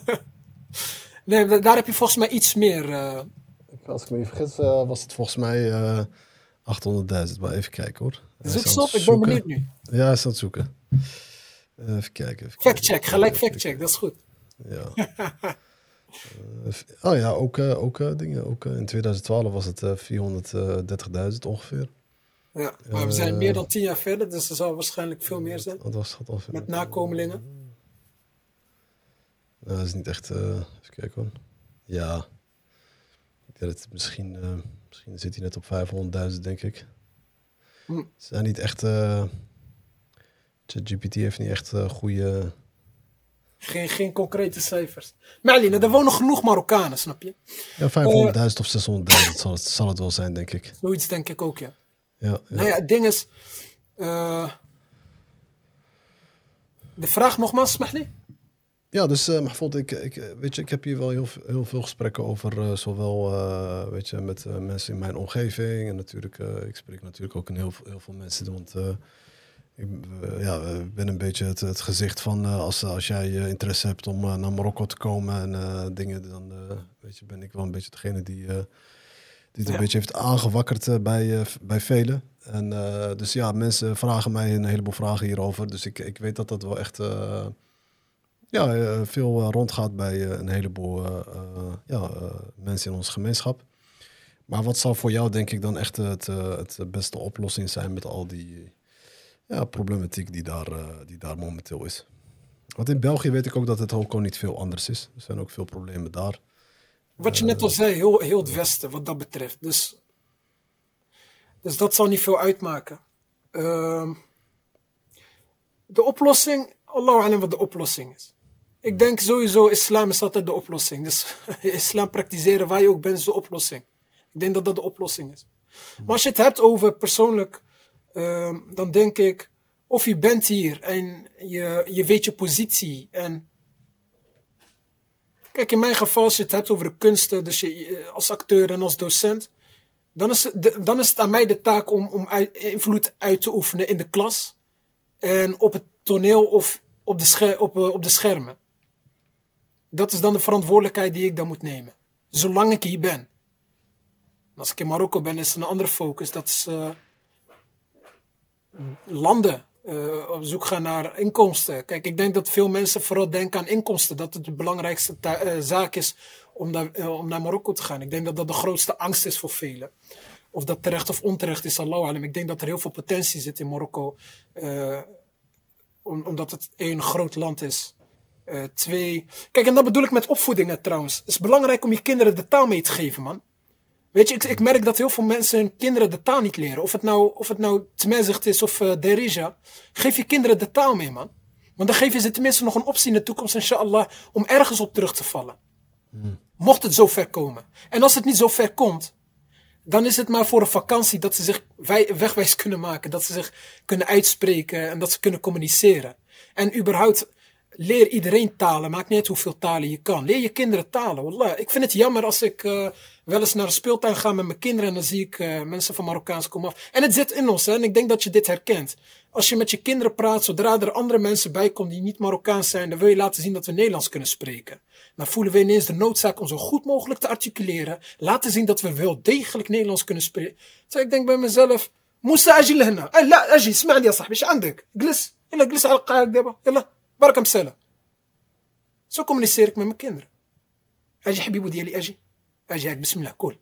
Nee, daar heb je volgens mij iets meer... Uh... Als ik me niet vergis, uh, was het volgens mij uh, achthonderdduizend. Maar even kijken hoor. Zoek ze op, ik ben benieuwd nu. Ja, hij is aan het zoeken. Uh, even kijken. Fact-check, gelijk fact-check, dat is goed. Ja. uh, oh ja, ook, uh, ook uh, dingen. Ook, uh, in twintig twaalf was het uh, vierhonderddertigduizend ongeveer. Ja, maar uh, we zijn meer dan tien jaar verder, dus er zal waarschijnlijk veel meer zijn. Wat was dat ongeveer? Met nakomelingen. Uh, dat is niet echt... Uh, even kijken hoor. Ja. Ik denk dat het misschien, uh, Misschien zit hij net op vijfhonderdduizend, denk ik. Hm. Ze zijn niet echt... Uh, ChatGPT heeft niet echt uh, goede... Geen, geen concrete cijfers. Maar Alina, er wonen genoeg Marokkanen, snap je? Ja, vijfhonderdduizend uh, of zeshonderdduizend zal het, zal het wel zijn, denk ik. Zoiets denk ik ook, ja. Ja, ja. Nou ja, het ding is... Uh, de vraag nogmaals, Smahli? Ja, dus uh, bijvoorbeeld, ik, ik, weet je, ik heb hier wel heel, heel veel gesprekken over, uh, zowel uh, weet je, met uh, mensen in mijn omgeving. En natuurlijk, uh, ik spreek natuurlijk ook in heel, heel veel mensen, want... Uh, Ik uh, ja, ben een beetje het, het gezicht van uh, als, als jij uh, interesse hebt om uh, naar Marokko te komen en uh, dingen, dan uh, weet je, ben ik wel een beetje degene die, uh, die het ja. een beetje heeft aangewakkerd uh, bij, uh, bij velen. En, uh, dus ja, mensen vragen mij een heleboel vragen hierover. Dus ik, ik weet dat dat wel echt uh, ja, uh, veel uh, rondgaat bij uh, een heleboel uh, uh, ja, uh, mensen in onze gemeenschap. Maar wat zal voor jou denk ik dan echt het, uh, het beste oplossing zijn met al die... Ja, problematiek die daar, uh, die daar momenteel is. Want in België weet ik ook dat het ook al niet veel anders is. Er zijn ook veel problemen daar. Wat je uh, net al zei, heel, heel het Westen wat dat betreft. Dus, dus dat zal niet veel uitmaken. Uh, de oplossing, Allah alam wat de oplossing is. Ik denk sowieso, islam is altijd de oplossing. Dus islam praktiseren waar je ook bent is de oplossing. Ik denk dat dat de oplossing is. Maar als je het hebt over persoonlijk... Uh, dan denk ik, of je bent hier en je, je weet je positie. En kijk, in mijn geval, als je het hebt over de kunsten, dus je, als acteur en als docent, dan is, de, dan is het aan mij de taak om, om uit, invloed uit te oefenen in de klas en op het toneel of op de, scher, op, uh, op de schermen. Dat is dan de verantwoordelijkheid die ik dan moet nemen, zolang ik hier ben. Als ik in Marokko ben, is het een andere focus. Dat is... Uh, landen uh, op zoek gaan naar inkomsten. Kijk, ik denk dat veel mensen vooral denken aan inkomsten. Dat het de belangrijkste ta- uh, zaak is om, daar, uh, om naar Marokko te gaan. Ik denk dat dat de grootste angst is voor velen. Of dat terecht of onterecht is, Allahu alam. Ik denk dat er heel veel potentie zit in Marokko. Uh, om, omdat het één groot land is. Uh, twee... Kijk, en dat bedoel ik met opvoedingen trouwens. Het is belangrijk om je kinderen de taal mee te geven, man. Weet je, ik, ik merk dat heel veel mensen hun kinderen de taal niet leren. Of het nou, of het nou Tmezicht is of uh, Derija. Geef je kinderen de taal mee, man. Want dan geef je ze tenminste nog een optie in de toekomst, inshallah, om ergens op terug te vallen. Hmm. Mocht het zo ver komen. En als het niet zo ver komt, dan is het maar voor een vakantie dat ze zich wegwijs kunnen maken. Dat ze zich kunnen uitspreken en dat ze kunnen communiceren. En überhaupt... Leer iedereen talen, maakt niet uit hoeveel talen je kan. Leer je kinderen talen, wallah. Ik vind het jammer als ik uh, wel eens naar een speeltuin ga met mijn kinderen en dan zie ik uh, mensen van Marokkaans komen af. En het zit in ons, hè, en ik denk dat je dit herkent. Als je met je kinderen praat, zodra er andere mensen bij komen die niet Marokkaans zijn, dan wil je laten zien dat we Nederlands kunnen spreken. Dan voelen we ineens de noodzaak om zo goed mogelijk te articuleren. Laten zien dat we wel degelijk Nederlands kunnen spreken. Dus ik denk bij mezelf, Moussa ajil hena. La, ajil, اسمعني يا صاحبي, ايش عندك? جلس. يلا جلس على القاعدة دابا. يلا. بركة مسالة. Zo communiceer ik met mijn kinderen. Aji habibu diali aji. Aji haak bismillah, cool.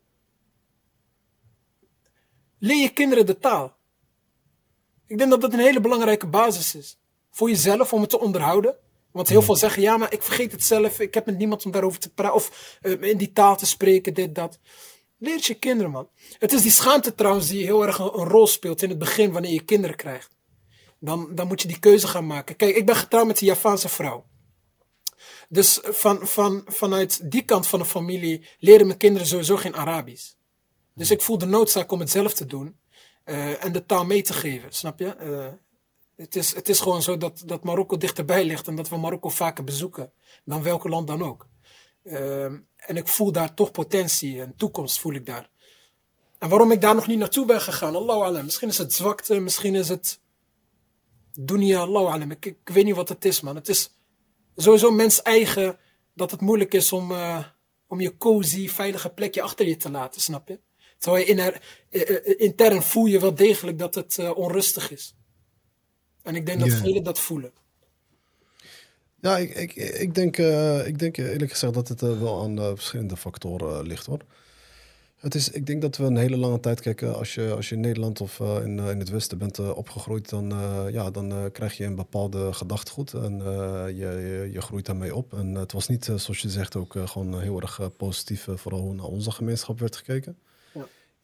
Leer je kinderen de taal. Ik denk dat dat een hele belangrijke basis is. Voor jezelf, om het te onderhouden. Want heel veel zeggen, ja, maar ik vergeet het zelf. Ik heb met niemand om daarover te praten. Of uh, in die taal te spreken, dit, dat. Leer het je kinderen, man. Het is die schaamte trouwens die heel erg een, een rol speelt in het begin wanneer je kinderen krijgt. Dan, dan moet je die keuze gaan maken. Kijk, ik ben getrouwd met een Javaanse vrouw. Dus van, van, vanuit die kant van de familie leren mijn kinderen sowieso geen Arabisch. Dus ik voel de noodzaak om het zelf te doen. Uh, en de taal mee te geven, snap je? Uh, het, is, het is gewoon zo dat, dat Marokko dichterbij ligt en dat we Marokko vaker bezoeken. Dan welk land dan ook. Uh, en ik voel daar toch potentie en toekomst voel ik daar. En waarom ik daar nog niet naartoe ben gegaan, Allahu alam. Misschien is het zwakte, misschien is het dunya, Allahu alam. Ik, ik weet niet wat het is, man. Het is sowieso mens eigen dat het moeilijk is om, uh, om je cozy, veilige plekje achter je te laten, snap je? Terwijl je in uh, intern voel je wel degelijk dat het uh, onrustig is. En ik denk dat yeah. velen dat voelen. Ja, ik, ik, ik, denk, uh, ik denk eerlijk gezegd dat het uh, wel aan uh, verschillende factoren uh, ligt, hoor. Het is, ik denk dat we een hele lange tijd kijken. Als je, als je in Nederland of uh, in, uh, in het Westen bent uh, opgegroeid, dan, uh, ja, dan uh, krijg je een bepaalde gedachtegoed. En uh, je, je, je groeit daarmee op. En uh, het was niet, uh, zoals je zegt, ook uh, gewoon heel erg uh, positief. Uh, vooral hoe naar onze gemeenschap werd gekeken. Ja.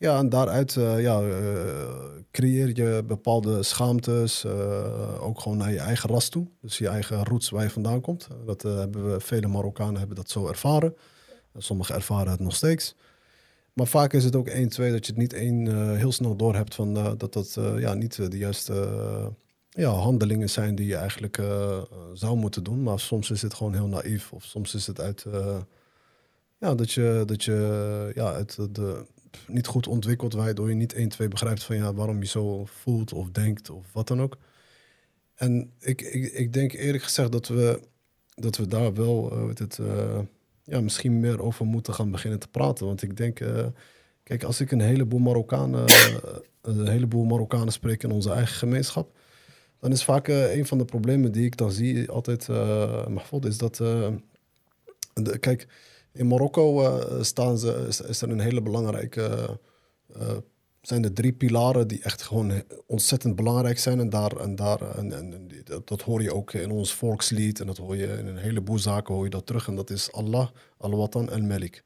Ja, en daaruit uh, ja, uh, creëer je bepaalde schaamtes, uh, ook gewoon naar je eigen ras toe. Dus je eigen roots waar je vandaan komt. Dat uh, hebben we, vele Marokkanen hebben dat zo ervaren. Sommigen ervaren het nog steeds. Maar vaak is het ook één, twee dat je het niet één uh, heel snel door hebt van uh, dat dat uh, ja, niet uh, de juiste uh, ja, handelingen zijn die je eigenlijk uh, zou moeten doen. Maar soms is het gewoon heel naïef. Of soms is het uit uh, ja, dat je, dat je ja, uit de niet goed ontwikkeld, waardoor je niet één, twee begrijpt van ja, waarom je zo voelt of denkt of wat dan ook. En ik, ik, ik denk eerlijk gezegd dat we, dat we daar wel uh, het, uh, ja, misschien meer over moeten gaan beginnen te praten. Want ik denk, uh, kijk, als ik een heleboel Marokkanen, uh, een heleboel Marokkanen spreek in onze eigen gemeenschap, dan is vaak uh, een van de problemen die ik dan zie altijd, uh, Mahfoud, is dat, uh, de, kijk, in Marokko uh, staan ze, is, is er een hele belangrijke, uh, zijn er drie pilaren die echt gewoon ontzettend belangrijk zijn. En, daar, en, daar, en, en dat, dat hoor je ook in ons volkslied en dat hoor je in een heleboel zaken hoor je dat terug. En dat is Allah, Al-Watan en Malik.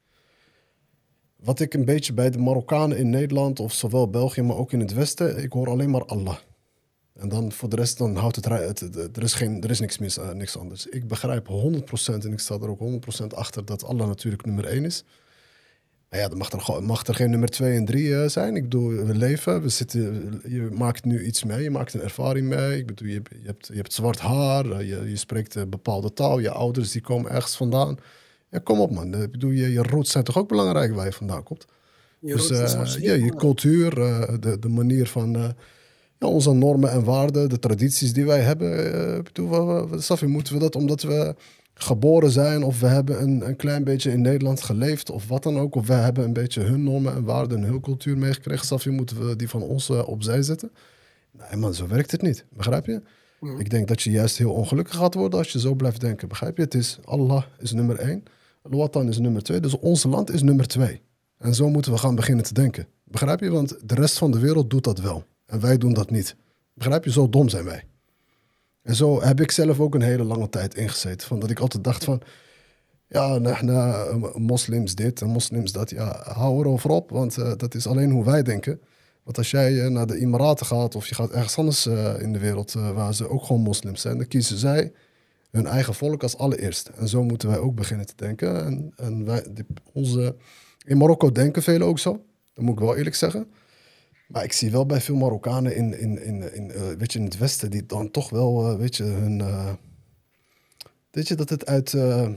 Wat ik een beetje bij de Marokkanen in Nederland of zowel België, maar ook in het Westen, ik hoor alleen maar Allah. En dan voor de rest, dan houdt het, het, het er is geen, er is niks mis, uh, niks anders. Ik begrijp honderd procent en ik sta er ook honderd procent achter dat Allah natuurlijk nummer één is. Maar ja, dan mag er, mag er geen nummer twee en drie uh, zijn. Ik bedoel, we leven, we zitten, je maakt nu iets mee, je maakt een ervaring mee. Ik bedoel, je, je, hebt, je hebt zwart haar, uh, je, je spreekt een bepaalde taal, je ouders die komen ergens vandaan. Ja, kom op man, ik bedoel, je, je roots zijn toch ook belangrijk waar je vandaan komt. Je dus uh, ja, je cultuur, uh, de, de manier van... Uh, Ja, onze normen en waarden, de tradities die wij hebben. Uh, bedoel, we, we, Safi, moeten we dat omdat we geboren zijn of we hebben een, een klein beetje in Nederland geleefd of wat dan ook. Of we hebben een beetje hun normen en waarden en hun cultuur meegekregen. Safi, moeten we die van ons uh, opzij zetten? Nee man, zo werkt het niet. Begrijp je? Mm. Ik denk dat je juist heel ongelukkig gaat worden als je zo blijft denken. Begrijp je? Het is Allah is nummer één. Al-Watan is nummer twee. Dus ons land is nummer twee. En zo moeten we gaan beginnen te denken. Begrijp je? Want de rest van de wereld doet dat wel. En wij doen dat niet. Begrijp je? Zo dom zijn wij. En zo heb ik zelf ook een hele lange tijd ingezeten. Van dat ik altijd dacht van... Ja, na, na, moslims dit en moslims dat. Ja, hou erover op, want uh, dat is alleen hoe wij denken. Want als jij uh, naar de Emiraten gaat... of je gaat ergens anders uh, in de wereld... Uh, waar ze ook gewoon moslims zijn... dan kiezen zij hun eigen volk als allereerst. En zo moeten wij ook beginnen te denken. En, en wij, die, onze, in Marokko denken velen ook zo. Dat moet ik wel eerlijk zeggen... Maar ik zie wel bij veel Marokkanen in, in, in, in, uh, weet je, in het Westen... die dan toch wel, uh, weet je, hun... Uh, weet je, dat het uit... Uh,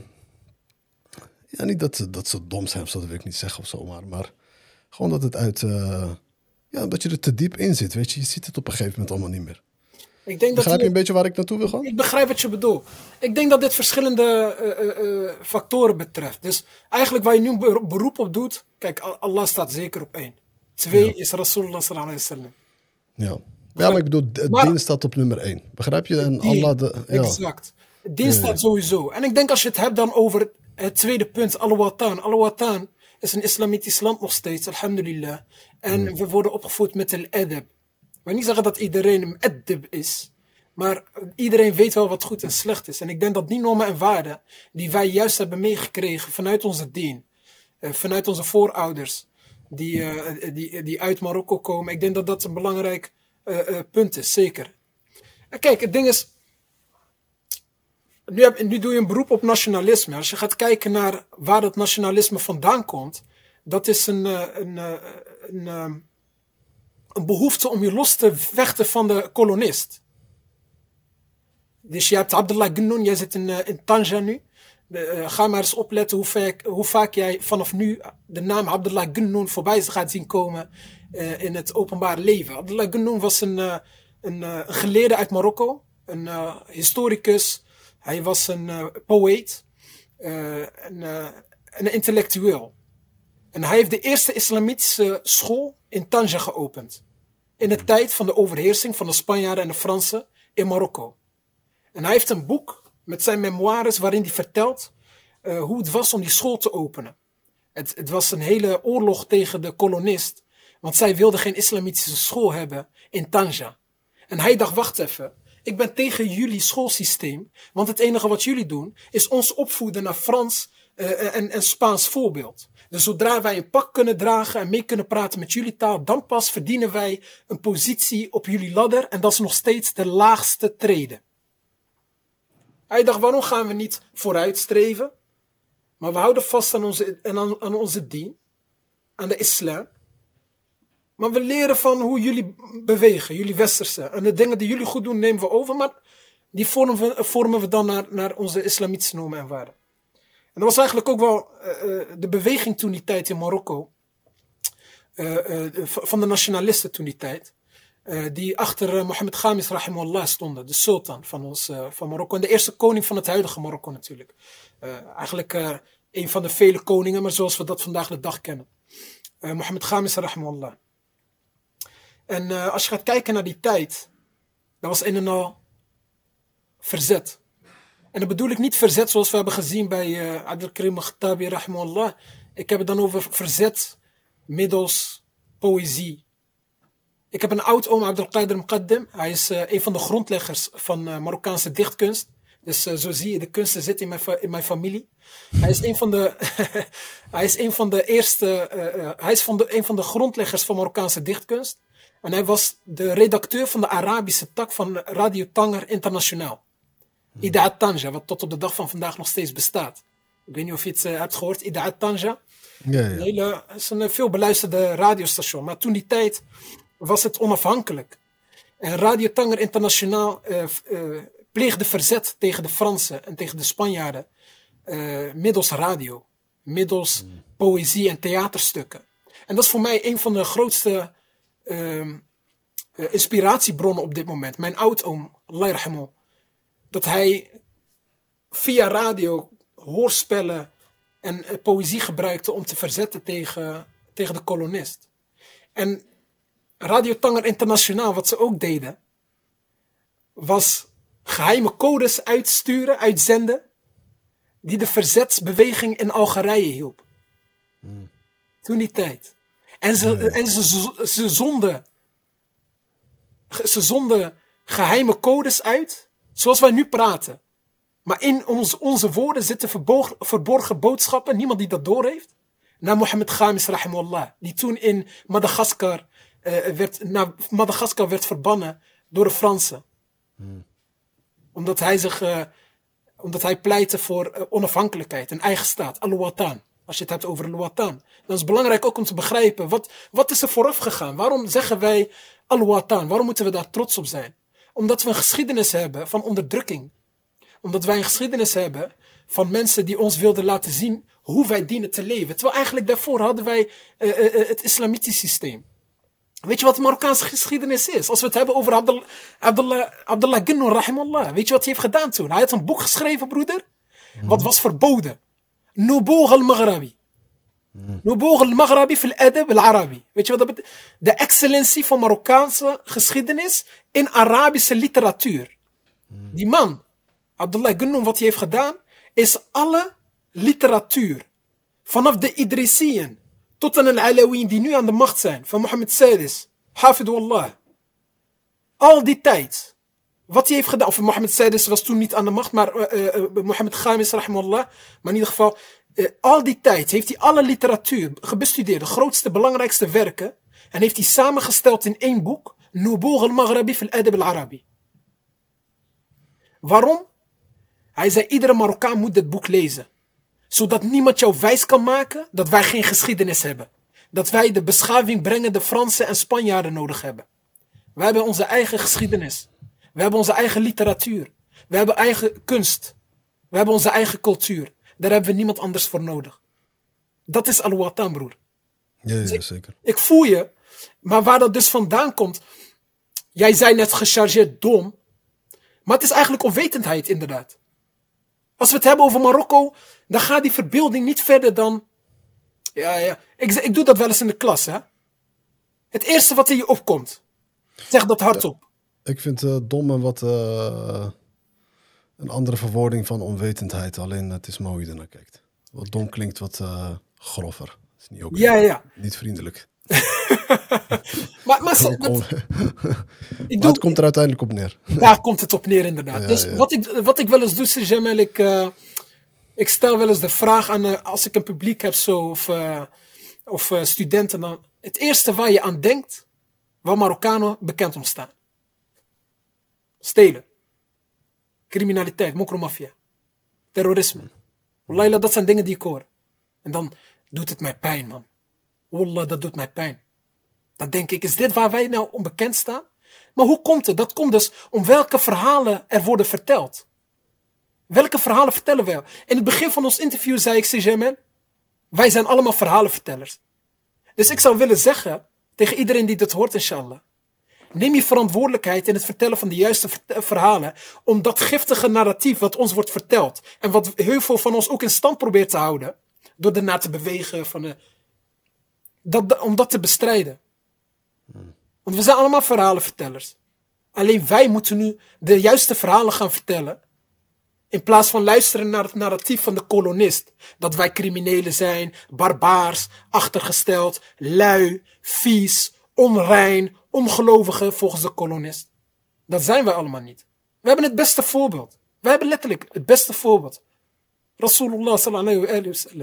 ja, niet dat, dat ze dom zijn of zo, dat wil ik niet zeggen of zo... maar, maar gewoon dat het uit... Uh, ja, dat je er te diep in zit, weet je. Je ziet het op een gegeven moment allemaal niet meer. Ik denk begrijp dat je een beetje waar ik naartoe wil gaan? Ik begrijp wat je bedoelt. Ik denk dat dit verschillende uh, uh, factoren betreft. Dus eigenlijk waar je nu een beroep op doet... Kijk, Allah staat zeker op één. Twee ja. is Rasulullah sallallahu alaihi wasallam. Ja. Ja, maar ik bedoel, het maar, dien staat op nummer één. Begrijp je? En dien, Allah de, ja. Exact. Het dien staat ja, ja. sowieso. En ik denk als je het hebt dan over het tweede punt, Al-Watan. Al-Watan is een islamitisch land nog steeds, alhamdulillah. En hmm. we worden opgevoed met al-adab. Ik wil niet zeggen dat iedereen een adab is. Maar iedereen weet wel wat goed en slecht is. En ik denk dat die normen en waarden die wij juist hebben meegekregen vanuit onze dien. Uh, vanuit onze voorouders. Die, uh, die, die uit Marokko komen. Ik denk dat dat een belangrijk uh, uh, punt is, zeker. En kijk, het ding is... Nu, heb, nu doe je een beroep op nationalisme. Als je gaat kijken naar waar dat nationalisme vandaan komt... Dat is een, uh, een, uh, een, uh, een behoefte om je los te vechten van de kolonist. Dus je hebt Abdullah Gunnoun, jij zit in, uh, in Tanja nu... De, uh, ga maar eens opletten hoe vaak, hoe vaak jij vanaf nu de naam Abdullah Gunnoun voorbij gaat zien komen uh, in het openbaar leven. Abdullah Gunnoun was een, uh, een, uh, een geleerde uit Marokko, een uh, historicus, hij was een uh, poëet, uh, een, uh, een intellectueel. En hij heeft de eerste islamitische school in Tanja geopend. In de tijd van de overheersing van de Spanjaarden en de Fransen in Marokko. En hij heeft een boek met zijn memoires waarin hij vertelt uh, hoe het was om die school te openen. Het, het was een hele oorlog tegen de kolonist. Want zij wilden geen islamitische school hebben in Tanja. En hij dacht, wacht even. Ik ben tegen jullie schoolsysteem. Want het enige wat jullie doen is ons opvoeden naar Frans, uh, en, en Spaans voorbeeld. Dus zodra wij een pak kunnen dragen en mee kunnen praten met jullie taal, dan pas verdienen wij een positie op jullie ladder. En dat is nog steeds de laagste trede. Hij dacht, waarom gaan we niet vooruitstreven? Maar we houden vast aan onze, aan, aan onze dien, aan de islam. Maar we leren van hoe jullie bewegen, jullie westerse. En de dingen die jullie goed doen, nemen we over. Maar die vormen we, vormen we dan naar, naar onze islamitische normen en waarden. En dat was eigenlijk ook wel uh, de beweging toen die tijd in Marokko. Uh, uh, van de nationalisten toen die tijd. Uh, die achter uh, Mohammed Khamis rahimahullah stonden. De sultan van, ons, uh, van Marokko. En de eerste koning van het huidige Marokko natuurlijk. Uh, eigenlijk uh, een van de vele koningen, maar zoals we dat vandaag de dag kennen. Uh, Mohammed Khamis rahimahullah. En uh, als je gaat kijken naar die tijd. Dat was een en al verzet. En dat bedoel ik niet verzet zoals we hebben gezien bij uh, Abdelkarim al-Khattabi rahimahullah. Ik heb het dan over verzet middels poëzie. Ik heb een oud-oom, Abdelkader Muqaddim. Hij is uh, een van de grondleggers van uh, Marokkaanse dichtkunst. Dus uh, zo zie je, de kunsten zitten in mijn, fa- in mijn familie. Hij is een van de, hij is een van de eerste, uh, uh, hij is van de, een van de grondleggers van Marokkaanse dichtkunst. En hij was de redacteur van de Arabische tak van Radio Tanger Internationaal. Hmm. Idaat Tanja, wat tot op de dag van vandaag nog steeds bestaat. Ik weet niet of je het uh, hebt gehoord, Idaat Tanja. Ja, ja. Een hele, het is een veel beluisterde radiostation. Maar toen die tijd was het onafhankelijk. En Radio Tanger Internationaal uh, uh, pleegde verzet tegen de Fransen en tegen de Spanjaarden. Uh, middels radio. Middels hmm. poëzie en theaterstukken. En dat is voor mij een van de grootste uh, uh, inspiratiebronnen op dit moment. Mijn oudoom, Allah yarhamu, dat hij via radio hoorspellen en uh, poëzie gebruikte om te verzetten tegen, tegen de kolonist. En Radio Tanger Internationaal, wat ze ook deden, was geheime codes uitsturen, uitzenden, die de verzetsbeweging in Algerije hielp. Hmm. Toen die tijd. En ze, ja, ja. En ze, ze, ze, zonden, ze zonden geheime codes uit, zoals wij nu praten. Maar in ons, onze woorden zitten verborgen, verborgen boodschappen, niemand die dat doorheeft. Naar Mohammed Khamis rahimahullah, die toen in Madagaskar, uh, werd, naar Madagaskar werd verbannen door de Fransen. Hmm. Omdat hij zich, uh, omdat hij pleitte voor uh, onafhankelijkheid, een eigen staat, al-Watan. Als je het hebt over al-Watan. Dan is het belangrijk ook om te begrijpen, wat, wat is er vooraf gegaan? Waarom zeggen wij al-Watan? Waarom moeten we daar trots op zijn? Omdat we een geschiedenis hebben van onderdrukking. Omdat wij een geschiedenis hebben van mensen die ons wilden laten zien hoe wij dienen te leven. Terwijl eigenlijk daarvoor hadden wij uh, uh, het islamitisch systeem. Weet je wat de Marokkaanse geschiedenis is? Als we het hebben over Abdel, Abdullah, Abdullah Ginnoun, rahimahullah. Weet je wat hij heeft gedaan toen? Hij had een boek geschreven, broeder. Mm. Wat was verboden. Nubough al-Maghrabi. Mm. Nubough al-Maghrabi fil adab al-Arabi. Weet je wat dat betekent? De excellentie van Marokkaanse geschiedenis in Arabische literatuur. Mm. Die man, Abdullah Ginnoun, wat hij heeft gedaan, is alle literatuur. Vanaf de Idrisiën tot aan de Alawiyyin die nu aan de macht zijn. Van Mohammed Sadis. Hafidullah. Al die tijd. Wat hij heeft gedaan. Of Mohammed Sadis was toen niet aan de macht. Maar uh, uh, Mohammed Khamis rahimahullah. Maar in ieder geval. Uh, al die tijd heeft hij alle literatuur gebestudeerd. De grootste, belangrijkste werken. En heeft hij samengesteld in één boek. Nubough al-Maghrabi fil adab al-Arabi. Waarom? Hij zei, iedere Marokkaan moet dit boek lezen. Zodat niemand jou wijs kan maken dat wij geen geschiedenis hebben. Dat wij de beschaving brengende Fransen en Spanjaarden nodig hebben. Wij hebben onze eigen geschiedenis. We hebben onze eigen literatuur. We hebben eigen kunst. We hebben onze eigen cultuur. Daar hebben we niemand anders voor nodig. Dat is al-Watan, broer. Ja, ja, dus ik, zeker. Ik voel je. Maar waar dat dus vandaan komt. Jij zei net gechargeerd dom. Maar het is eigenlijk onwetendheid, inderdaad. Als we het hebben over Marokko, dan gaat die verbeelding niet verder dan... Ja, ja. Ik, ik doe dat wel eens in de klas, hè. Het eerste wat in je opkomt. Zeg dat hardop. Ja, ik vind uh, dom en wat... Uh, een andere verwoording van onwetendheid. Alleen het is mooi hoe je ernaar kijkt. Wat dom klinkt wat uh, grover. Dat is niet ook ja, ja. Niet vriendelijk. maar, maar, dat, maar ik doe, het komt er uiteindelijk op neer. Daar komt het op neer, inderdaad. Ja, dus ja. Wat, ik, wat ik wel eens doe, Sir Jamal, ik, uh, Ik stel wel eens de vraag aan, uh, als ik een publiek heb zo, of, uh, of uh, studenten, dan het eerste waar je aan denkt, waar Marokkanen bekend om staan. Stelen. Criminaliteit, mokromafia. Terrorisme. Wallah, dat zijn dingen die ik hoor. En dan doet het mij pijn, man. Wallah, dat doet mij pijn. Dan denk ik, is dit waar wij nou onbekend staan? Maar hoe komt het? Dat komt dus om welke verhalen er worden verteld. Welke verhalen vertellen wij? In het begin van ons interview zei ik, C J man, wij zijn allemaal verhalenvertellers. Dus ik zou willen zeggen, tegen iedereen die dit hoort, inshallah, neem je verantwoordelijkheid in het vertellen van de juiste verhalen, om dat giftige narratief wat ons wordt verteld, en wat heel veel van ons ook in stand probeert te houden, door erna te bewegen, van de, dat, om dat te bestrijden. Want we zijn allemaal verhalenvertellers. Alleen wij moeten nu de juiste verhalen gaan vertellen, in plaats van luisteren naar het narratief van de kolonist. Dat wij criminelen zijn, barbaars, achtergesteld, lui, vies, onrein, ongelovigen volgens de kolonist. Dat zijn wij allemaal niet. We hebben het beste voorbeeld. We hebben letterlijk het beste voorbeeld. Rasulullah sallallahu alayhi wa sallam.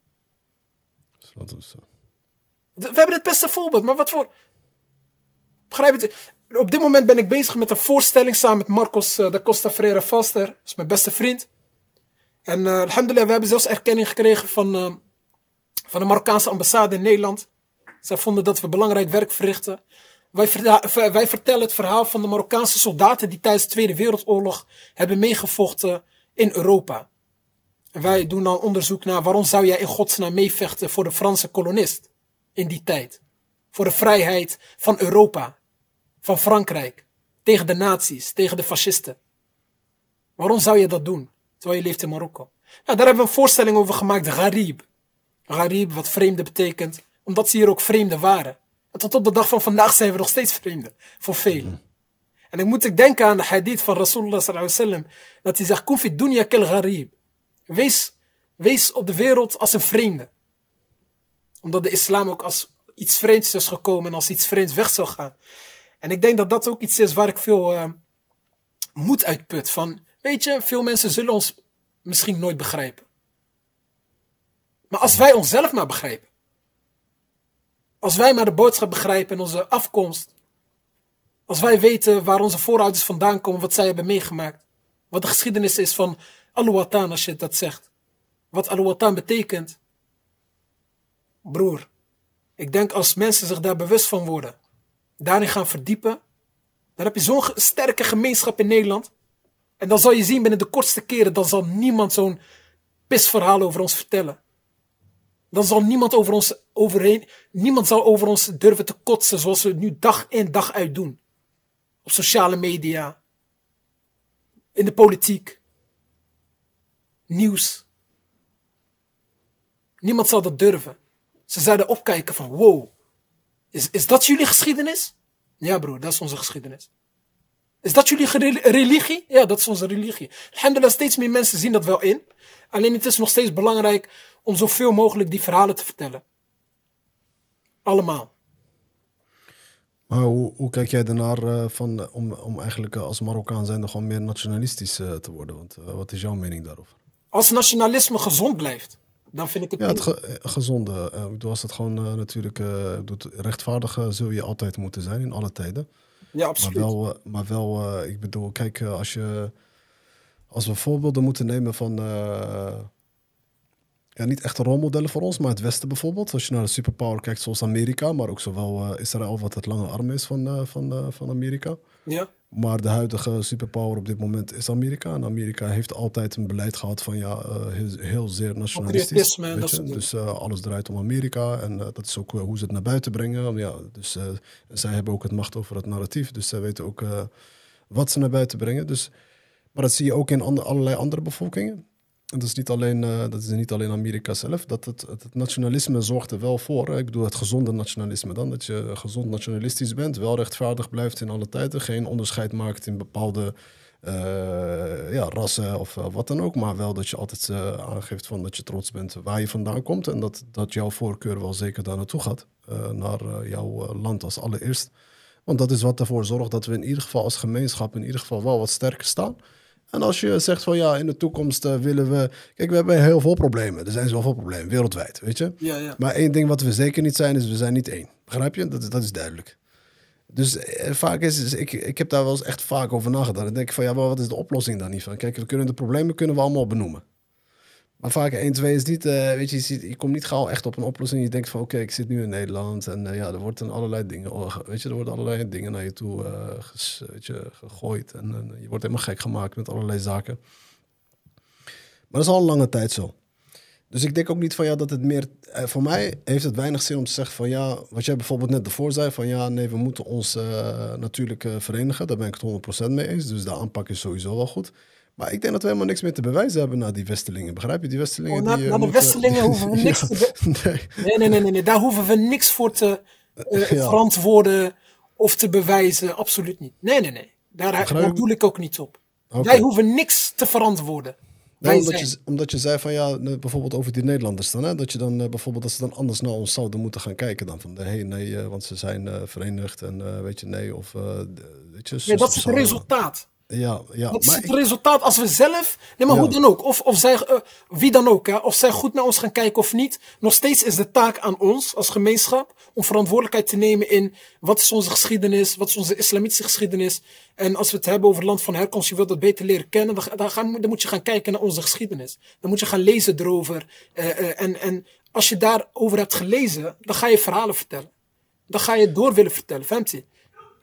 We hebben het beste voorbeeld, maar wat voor... Begrijp je? Op dit moment ben ik bezig met een voorstelling samen met Marcos uh, da Costa Freire Foster. Dat is mijn beste vriend. En uh, alhamdulillah, we hebben zelfs erkenning gekregen van, uh, van de Marokkaanse ambassade in Nederland. Zij vonden dat we belangrijk werk verrichten. Wij, ver, wij vertellen het verhaal van de Marokkaanse soldaten die tijdens de Tweede Wereldoorlog hebben meegevochten in Europa. En wij doen dan onderzoek naar waarom zou jij in godsnaam meevechten voor de Franse kolonist in die tijd. Voor de vrijheid van Europa. Van Frankrijk. Tegen de nazi's. Tegen de fascisten. Waarom zou je dat doen? Terwijl je leeft in Marokko. Nou, daar hebben we een voorstelling over gemaakt. Gharib. Gharib, wat vreemde betekent. Omdat ze hier ook vreemden waren. En tot op de dag van vandaag zijn we nog steeds vreemden. Voor velen. En ik moet ik denken aan de hadith van Rasulullah sallallahu alaihi wasallam. Dat hij zegt, kun fi dunya kel gharib. Wees, wees op de wereld als een vreemde. Omdat de islam ook als iets vreemds is gekomen. En als iets vreemds weg zou gaan. En ik denk dat dat ook iets is waar ik veel uh, moed uit put. Van, weet je, veel mensen zullen ons misschien nooit begrijpen. Maar als wij onszelf maar begrijpen. Als wij maar de boodschap begrijpen en onze afkomst. Als wij weten waar onze voorouders vandaan komen, wat zij hebben meegemaakt. Wat de geschiedenis is van Al-Watan, als je dat zegt. Wat Al-Watan betekent. Broer, ik denk als mensen zich daar bewust van worden. Daarin gaan verdiepen. Dan heb je zo'n sterke gemeenschap in Nederland. En dan zal je zien binnen de kortste keren. Dan zal niemand zo'n pisverhaal over ons vertellen. Dan zal niemand over ons overheen. Niemand zal over ons durven te kotsen. Zoals we het nu dag in dag uit doen. Op sociale media. In de politiek. Nieuws. Niemand zal dat durven. Ze zouden opkijken van wow. Is, is dat jullie geschiedenis? Ja broer, dat is onze geschiedenis. Is dat jullie religie? Ja, dat is onze religie. Alhamdulillah, steeds meer mensen zien dat wel in. Alleen het is nog steeds belangrijk om zoveel mogelijk die verhalen te vertellen. Allemaal. Maar hoe, hoe kijk jij ernaar uh, van, om, om eigenlijk uh, als Marokkaan zijnde gewoon meer nationalistisch uh, te worden? Want uh, wat is jouw mening daarover? Als nationalisme gezond blijft, dan vind ik het... Ja, het ge- gezonde. Uh, ik was het gewoon uh, natuurlijk... Uh, rechtvaardig uh, zul je altijd moeten zijn in alle tijden. Ja, absoluut. Maar wel, uh, maar wel uh, ik bedoel, kijk, uh, als je... Als we voorbeelden moeten nemen van... Uh, ja, niet echt rolmodellen voor ons, maar het Westen bijvoorbeeld. Als je naar de superpower kijkt zoals Amerika, maar ook zowel uh, Israël, wat het lange arm is van, uh, van, uh, van Amerika. Ja. Maar de huidige superpower op dit moment is Amerika. En Amerika heeft altijd een beleid gehad van ja, uh, heel, heel zeer nationalistisch. Weet je? Dus uh, alles draait om Amerika. En uh, dat is ook uh, hoe ze het naar buiten brengen. Ja, dus uh, zij hebben ook het macht over het narratief. Dus zij weten ook uh, wat ze naar buiten brengen. Dus, maar dat zie je ook in andre, allerlei andere bevolkingen. En dat is niet alleen, uh, dat is niet alleen Amerika zelf. Dat het, het, het nationalisme zorgt er wel voor. Hè? Ik bedoel het gezonde nationalisme dan. Dat je gezond nationalistisch bent. Wel rechtvaardig blijft in alle tijden. Geen onderscheid maakt in bepaalde uh, ja, rassen of uh, wat dan ook. Maar wel dat je altijd uh, aangeeft van dat je trots bent waar je vandaan komt. En dat, dat jouw voorkeur wel zeker daar naartoe gaat. Uh, naar uh, jouw uh, land als allereerst. Want dat is wat ervoor zorgt dat we in ieder geval als gemeenschap in ieder geval wel wat sterker staan. En als je zegt van ja, in de toekomst uh, willen we... Kijk, we hebben heel veel problemen. Er zijn zoveel problemen, wereldwijd, weet je. Ja, ja. Maar één ding wat we zeker niet zijn, is we zijn niet één. Begrijp je? Dat, dat is duidelijk. Dus eh, vaak is, is ik, ik heb daar wel eens echt vaak over nagedacht. Dan denk ik van ja, maar wat is de oplossing dan niet van? Kijk, we kunnen de problemen kunnen we allemaal benoemen. Maar vaak één, twee is niet, uh, weet je, je, ziet, je komt niet gauw echt op een oplossing. Je denkt van oké, okay, ik zit nu in Nederland en uh, ja, er worden allerlei dingen, oh, weet je, er worden allerlei dingen naar je toe uh, ges, weet je, gegooid. En uh, je wordt helemaal gek gemaakt met allerlei zaken. Maar dat is al een lange tijd zo. Dus ik denk ook niet van ja, dat het meer, uh, voor mij heeft het weinig zin om te zeggen van ja, wat jij bijvoorbeeld net ervoor zei, van ja, nee, we moeten ons uh, natuurlijk uh, verenigen. Daar ben ik het honderd procent mee eens. Dus de aanpak is sowieso wel goed. Maar ik denk dat we helemaal niks meer te bewijzen hebben naar die Westelingen. Begrijp je? Die Westelingen... Oh, na, die, naar de moeten... Westelingen hoeven we niks ja, te... Nee. Nee, nee, nee, nee, nee. Daar hoeven we niks voor te uh, ja. verantwoorden of te bewijzen. Absoluut niet. Nee, nee, nee. Daar, daar doe ik ook niet op. Okay. Wij hoeven niks te verantwoorden. Nou, omdat, je, omdat je zei van ja, bijvoorbeeld over die Nederlanders dan, hè, dat je dan uh, bijvoorbeeld dat ze dan anders naar ons zouden moeten gaan kijken dan van, hé, hey, nee, uh, want ze zijn uh, verenigd en uh, weet je, nee, of uh, weet je. Nee, dat is het resultaat. Ja, ja. Dat maar is het ik... resultaat als we zelf... Nee, maar ja. hoe dan ook. Of, of zij, uh, wie dan ook. Hè, of zij goed naar ons gaan kijken of niet. Nog steeds is de taak aan ons als gemeenschap om verantwoordelijkheid te nemen in wat is onze geschiedenis, wat is onze islamitische geschiedenis. En als we het hebben over het land van herkomst, je wilt dat beter leren kennen, dan, dan, gaan, dan moet je gaan kijken naar onze geschiedenis. Dan moet je gaan lezen erover. Uh, uh, en, en als je daarover hebt gelezen, dan ga je verhalen vertellen. Dan ga je het door willen vertellen. Fahmt je?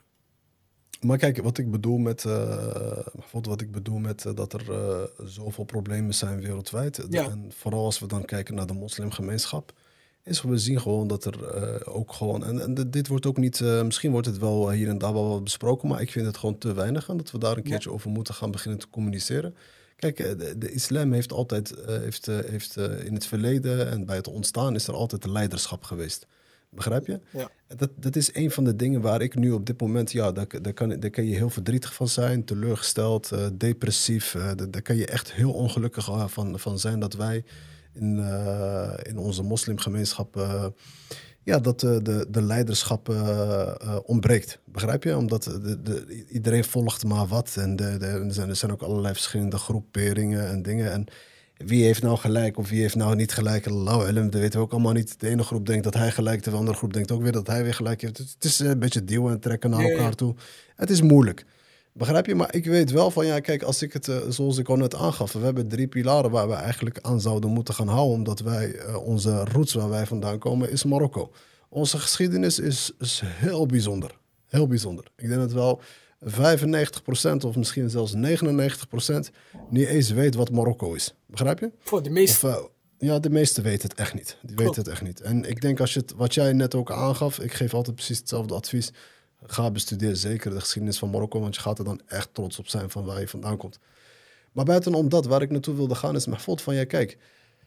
Maar kijk, wat ik bedoel met, uh, bijvoorbeeld wat ik bedoel met uh, dat er uh, zoveel problemen zijn wereldwijd. Ja. En vooral als we dan kijken naar de moslimgemeenschap, is we zien gewoon dat er uh, ook gewoon, en, en dit wordt ook niet, uh, misschien wordt het wel hier en daar wel wat besproken, maar ik vind het gewoon te weinig en dat we daar een keertje ja. over moeten gaan beginnen te communiceren. Kijk, de, de islam heeft altijd, uh, heeft, uh, heeft uh, in het verleden en bij het ontstaan is er altijd een leiderschap geweest. Begrijp je? Ja. Dat, dat is een van de dingen waar ik nu op dit moment... Ja, daar, daar, kan, daar kan je heel verdrietig van zijn, teleurgesteld, uh, depressief. Uh, daar, daar kan je echt heel ongelukkig uh, van, van zijn dat wij in, uh, in onze moslimgemeenschap... Uh, ja, dat uh, de, de leiderschap uh, uh, ontbreekt. Begrijp je? Omdat de, de, iedereen volgt maar wat. En de, de, er, zijn, er zijn ook allerlei verschillende groeperingen en dingen... En, wie heeft nou gelijk of wie heeft nou niet gelijk? Allah alam, dat weten we ook allemaal niet. De ene groep denkt dat hij gelijk heeft, de andere groep denkt ook weer dat hij weer gelijk heeft. Het is een beetje duwen en trekken naar elkaar toe. Het is moeilijk. Begrijp je? Maar ik weet wel van, ja, kijk, als ik het, zoals ik al net aangaf, we hebben drie pilaren waar we eigenlijk aan zouden moeten gaan houden, omdat wij, onze roots waar wij vandaan komen, is Marokko. Onze geschiedenis is, is heel bijzonder. Heel bijzonder. Ik denk dat wel vijfennegentig procent of misschien zelfs negenennegentig procent niet eens weet wat Marokko is. Begrijp je? Voor de meeste. Of, uh, ja, de meesten weten het echt niet. Die weten het echt niet. En ik denk als je het, wat jij net ook aangaf, ik geef altijd precies hetzelfde advies. Ga bestuderen zeker de geschiedenis van Marokko, want je gaat er dan echt trots op zijn van waar je vandaan komt. Maar buitenom dat, waar ik naartoe wilde gaan, is bijvoorbeeld van, ja, kijk,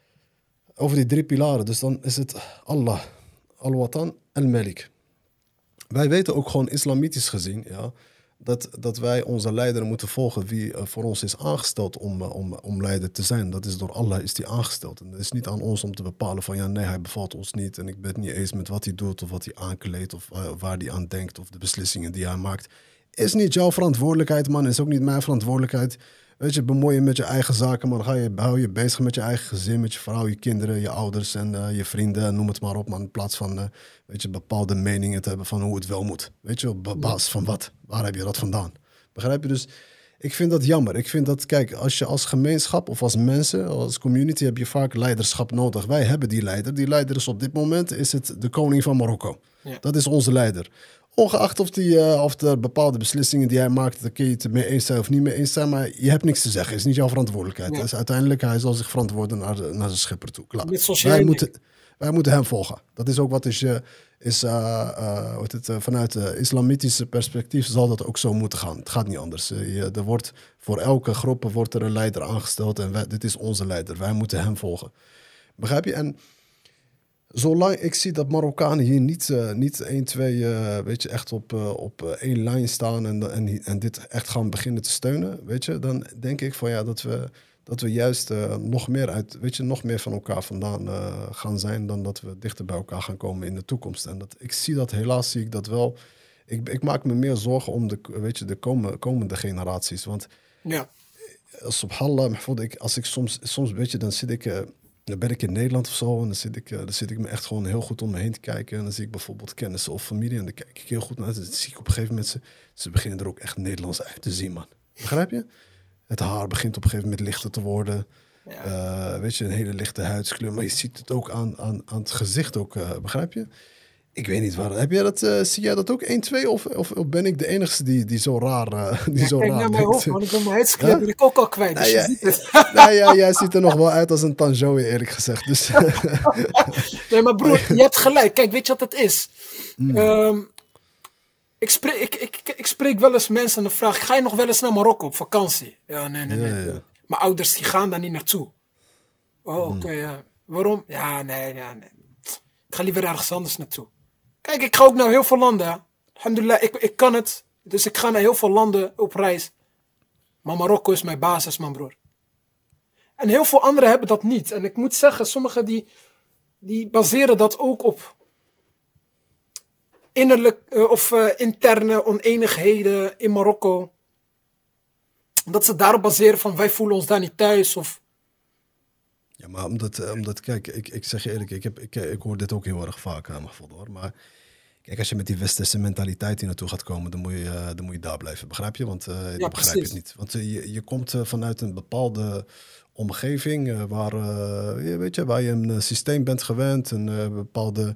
over die drie pilaren. Dus dan is het Allah, Al-Watan, Al-Malik. Wij weten ook gewoon islamitisch gezien, ja, dat, dat wij onze leider moeten volgen wie uh, voor ons is aangesteld om, uh, om, om leider te zijn. Dat is door Allah is die aangesteld. En het is niet aan ons om te bepalen van ja, nee, hij bevalt ons niet en ik ben het niet eens met wat hij doet of wat hij aankleedt of uh, waar hij aan denkt of de beslissingen die hij maakt. Is niet jouw verantwoordelijkheid, man. Is ook niet mijn verantwoordelijkheid. Weet je, bemoei je met je eigen zaken, maar dan ga je, hou je bezig met je eigen gezin, met je vrouw, je kinderen, je ouders en uh, je vrienden, noem het maar op, man. In plaats van uh, weet je, bepaalde meningen te hebben van hoe het wel moet. Weet je, op basis van wat? Waar heb je dat vandaan? Begrijp je? Dus ik vind dat jammer. Ik vind dat, kijk, als je als gemeenschap of als mensen, als community, heb je vaak leiderschap nodig. Wij hebben die leider. Die leider is op dit moment is het de koning van Marokko. Ja. Dat is onze leider. Ongeacht of, die, uh, of er bepaalde beslissingen die hij maakt, daar kun je het mee eens zijn of niet mee eens zijn, maar je hebt niks te zeggen. Het is niet jouw verantwoordelijkheid. Ja. Dus uiteindelijk, hij zal zich verantwoorden naar, de, naar zijn schipper toe. Klaar. Wij moeten, wij moeten hem volgen. Dat is ook wat is, uh, is uh, uh, wat het, uh, vanuit het uh, islamitische perspectief zal dat ook zo moeten gaan. Het gaat niet anders. Uh, je, er wordt, voor elke groep wordt er een leider aangesteld en wij, dit is onze leider. Wij moeten hem volgen. Begrijp je? En zolang ik zie dat Marokkanen hier niet, uh, niet één, twee, uh, weet je, echt op, uh, op uh, één lijn staan en, en, en dit echt gaan beginnen te steunen, weet je, dan denk ik van ja, dat we, dat we juist uh, nog meer uit, weet je, nog meer van elkaar vandaan uh, gaan zijn dan dat we dichter bij elkaar gaan komen in de toekomst. En dat, ik zie dat, helaas zie ik dat wel. Ik, ik maak me meer zorgen om de, weet je, de komende, komende generaties, want ja. subhanallah, Mahfoud, ik, als ik soms, soms weet je, dan zit ik, uh, dan ben ik in Nederland of zo, en dan zit, ik, uh, dan zit ik me echt gewoon heel goed om me heen te kijken. En dan zie ik bijvoorbeeld kennissen of familie, en dan kijk ik heel goed naar. Dan zie ik op een gegeven moment, ze, ze beginnen er ook echt Nederlands uit te zien, man. Begrijp je? Het haar begint op een gegeven moment lichter te worden. Ja. Uh, weet je, een hele lichte huidskleur. Maar je ziet het ook aan, aan, aan het gezicht ook, uh, begrijp je? Ik weet niet waar. Heb jij dat, uh, zie jij dat ook één, twee? Of, of, of ben ik de enige die, die zo raar uh, die ja, zo kijk raar naar mijn hoofd, man. Ik ben mijn huidskleur ben ik ook al kwijt. Dus nou, je ja, ziet het. nou, ja, jij ziet er nog wel uit als een Tanjoe, eerlijk gezegd. Dus. Nee, maar broer, je hebt gelijk. Kijk, weet je wat het is? Mm. Um, ik, spreek, ik, ik, ik spreek wel eens mensen en dan vraag ik, ga je nog wel eens naar Marokko op vakantie? Ja, nee, nee, nee. Ja, ja. Mijn ouders die gaan daar niet naartoe. Oh, oké, okay, mm. ja. Waarom? Ja, nee, ja, nee. Ik ga liever ergens anders naartoe. Kijk, ik ga ook naar heel veel landen. Hè. Alhamdulillah, ik, ik kan het. Dus ik ga naar heel veel landen op reis. Maar Marokko is mijn basis, man broer. En heel veel anderen hebben dat niet. En ik moet zeggen, sommigen die, die baseren dat ook op innerlijk, uh, of uh, interne oneenigheden in Marokko. Dat ze daarop baseren van wij voelen ons daar niet thuis. Of... Ja, maar omdat, omdat kijk, ik, ik zeg je eerlijk, ik, heb, ik, ik hoor dit ook heel erg vaak aan me hoor. Maar kijk, als je met die westerse mentaliteit hier naartoe gaat komen, dan moet je, uh, dan moet je daar blijven, begrijp je? Want uh, ja, dat begrijp je het niet. Want uh, je, je komt uh, vanuit een bepaalde omgeving uh, waar, uh, je, weet je, waar je een uh, systeem bent gewend, een uh, bepaalde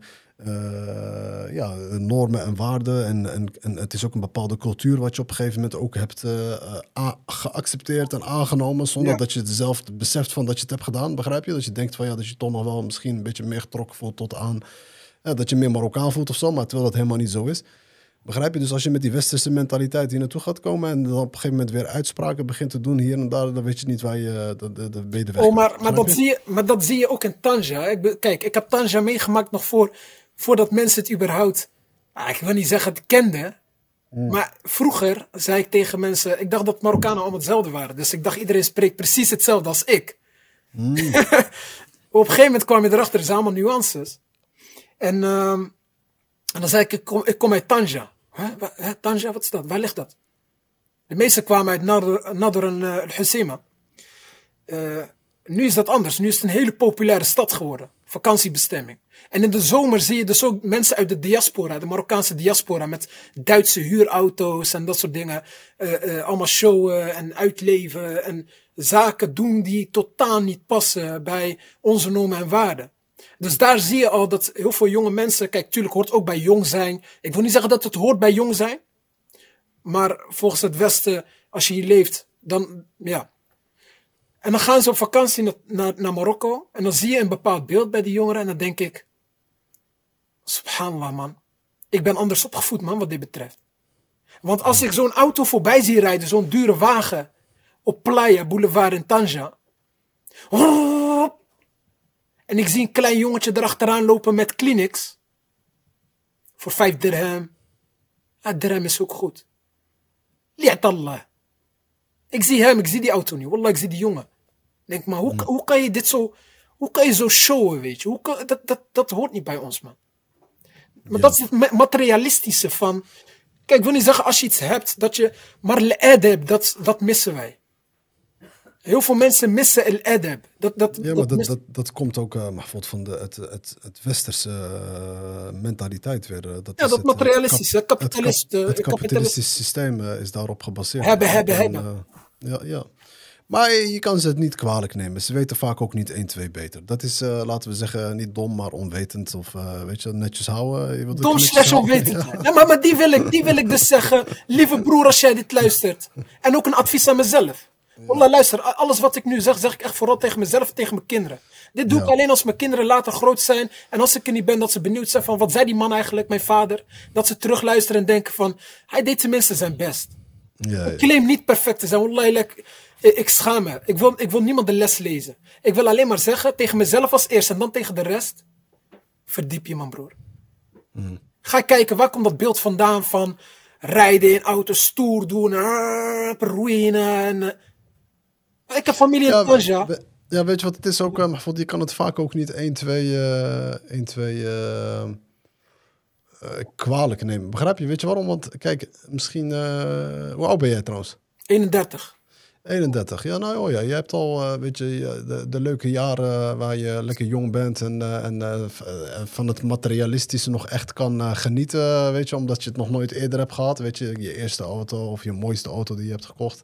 uh, ja, normen en waarden. En, en, en het is ook een bepaalde cultuur wat je op een gegeven moment ook hebt uh, a- geaccepteerd en aangenomen, zonder ja. dat je het zelf beseft van dat je het hebt gedaan, begrijp je? Dat je denkt van ja, dat je toch nog wel misschien een beetje meer getrokken voelt tot aan, ja, dat je meer Marokkaan voelt of zo, maar terwijl dat helemaal niet zo is. Begrijp je? Dus als je met die westerse mentaliteit hier naartoe gaat komen en dan op een gegeven moment weer uitspraken begint te doen hier en daar, dan weet je niet waar je, dan, dan ben je de weg. Oh, maar, maar, dat zie je, maar dat zie je ook in Tanja. Ik, kijk, ik heb Tanja meegemaakt nog voor, voordat mensen het überhaupt, ah, ik wil niet zeggen het kenden, mm. maar vroeger zei ik tegen mensen, ik dacht dat Marokkanen allemaal hetzelfde waren. Dus ik dacht iedereen spreekt precies hetzelfde als ik. Mm. Op een gegeven moment kwam je erachter, er zijn allemaal nuances. En, um, en dan zei ik, ik kom, ik kom uit Tanja. Huh? Huh? Tanja, wat is dat? Waar ligt dat? De meesten kwamen uit Nador en uh, Husseima. Uh, nu is dat anders. Nu is het een hele populaire stad geworden. Vakantiebestemming. En in de zomer zie je dus ook mensen uit de diaspora, de Marokkaanse diaspora, met Duitse huurauto's en dat soort dingen. Uh, uh, allemaal showen en uitleven en zaken doen die totaal niet passen bij onze normen en waarden. Dus daar zie je al dat heel veel jonge mensen, kijk, tuurlijk hoort ook bij jong zijn. Ik wil niet zeggen dat het hoort bij jong zijn. Maar volgens het Westen, als je hier leeft, dan, ja. En dan gaan ze op vakantie naar, naar, naar Marokko. En dan zie je een bepaald beeld bij die jongeren. En dan denk ik, subhanallah man. Ik ben anders opgevoed man, wat dit betreft. Want als ik zo'n auto voorbij zie rijden, zo'n dure wagen, op Playa Boulevard in Tanja. En ik zie een klein jongetje erachteraan lopen met Kleenex. Voor vijf dirham. Ah, dirham is ook goed. Liat Allah. Ik zie hem, ik zie die auto niet. Wallah, ik zie die jongen. Ik denk, maar hoe, hoe kan je dit zo, hoe kan je zo showen, weet je? Hoe kan, dat, dat, dat hoort niet bij ons, man. Maar ja. Dat is het materialistische van, kijk, ik wil niet zeggen als je iets hebt, dat je, maar al-adab, dat, dat missen wij. Heel veel mensen missen al-adab. Dat, dat, ja, maar dat, dat, dat, dat komt ook uh, van de, het, het, het westerse uh, mentaliteit weer. Uh, dat ja, is dat het, materialistische, het, kap, kapitalist, het, kap, het kapitalistische systeem uh, is daarop gebaseerd. Hebben, hebben, en, hebben. Uh, ja, ja. Maar je kan ze het niet kwalijk nemen. Ze weten vaak ook niet één, twee beter. Dat is, uh, laten we zeggen, niet dom, maar onwetend. Of uh, weet je, netjes houden. Je dom slash onwetend. Ja. Ja, maar, maar die, wil ik, die wil ik dus zeggen. Lieve broer, als jij dit luistert. En ook een advies aan mezelf. Wallah, luister, alles wat ik nu zeg, zeg ik echt vooral tegen mezelf en tegen mijn kinderen. Dit doe ja. ik alleen als mijn kinderen later groot zijn. En als ik er niet ben, dat ze benieuwd zijn van, wat zei die man eigenlijk, mijn vader? Dat ze terugluisteren en denken van, hij deed tenminste zijn best. Ja, ja. Ik claim niet perfect te zijn. Wallah, ik, ik schaam me. Ik wil, ik wil niemand de les lezen. Ik wil alleen maar zeggen, tegen mezelf als eerst en dan tegen de rest. Verdiep je, man broer. Mm. Ga kijken, waar komt dat beeld vandaan van rijden in auto's, stoer doen, ruïne en... Ik heb familie in Tanja. Ja, ja, weet je wat het is ook? Maar je kan het vaak ook niet één, twee, uh, één, twee uh, uh, kwalijk nemen. Begrijp je? Weet je waarom? Want kijk, misschien... Uh, hoe oud ben jij trouwens? eenendertig. eenendertig. Ja, nou oh ja, je hebt al uh, weet je, de, de leuke jaren waar je lekker jong bent en, uh, en uh, van het materialistische nog echt kan uh, genieten, weet je, omdat je het nog nooit eerder hebt gehad. Weet je, je eerste auto of je mooiste auto die je hebt gekocht.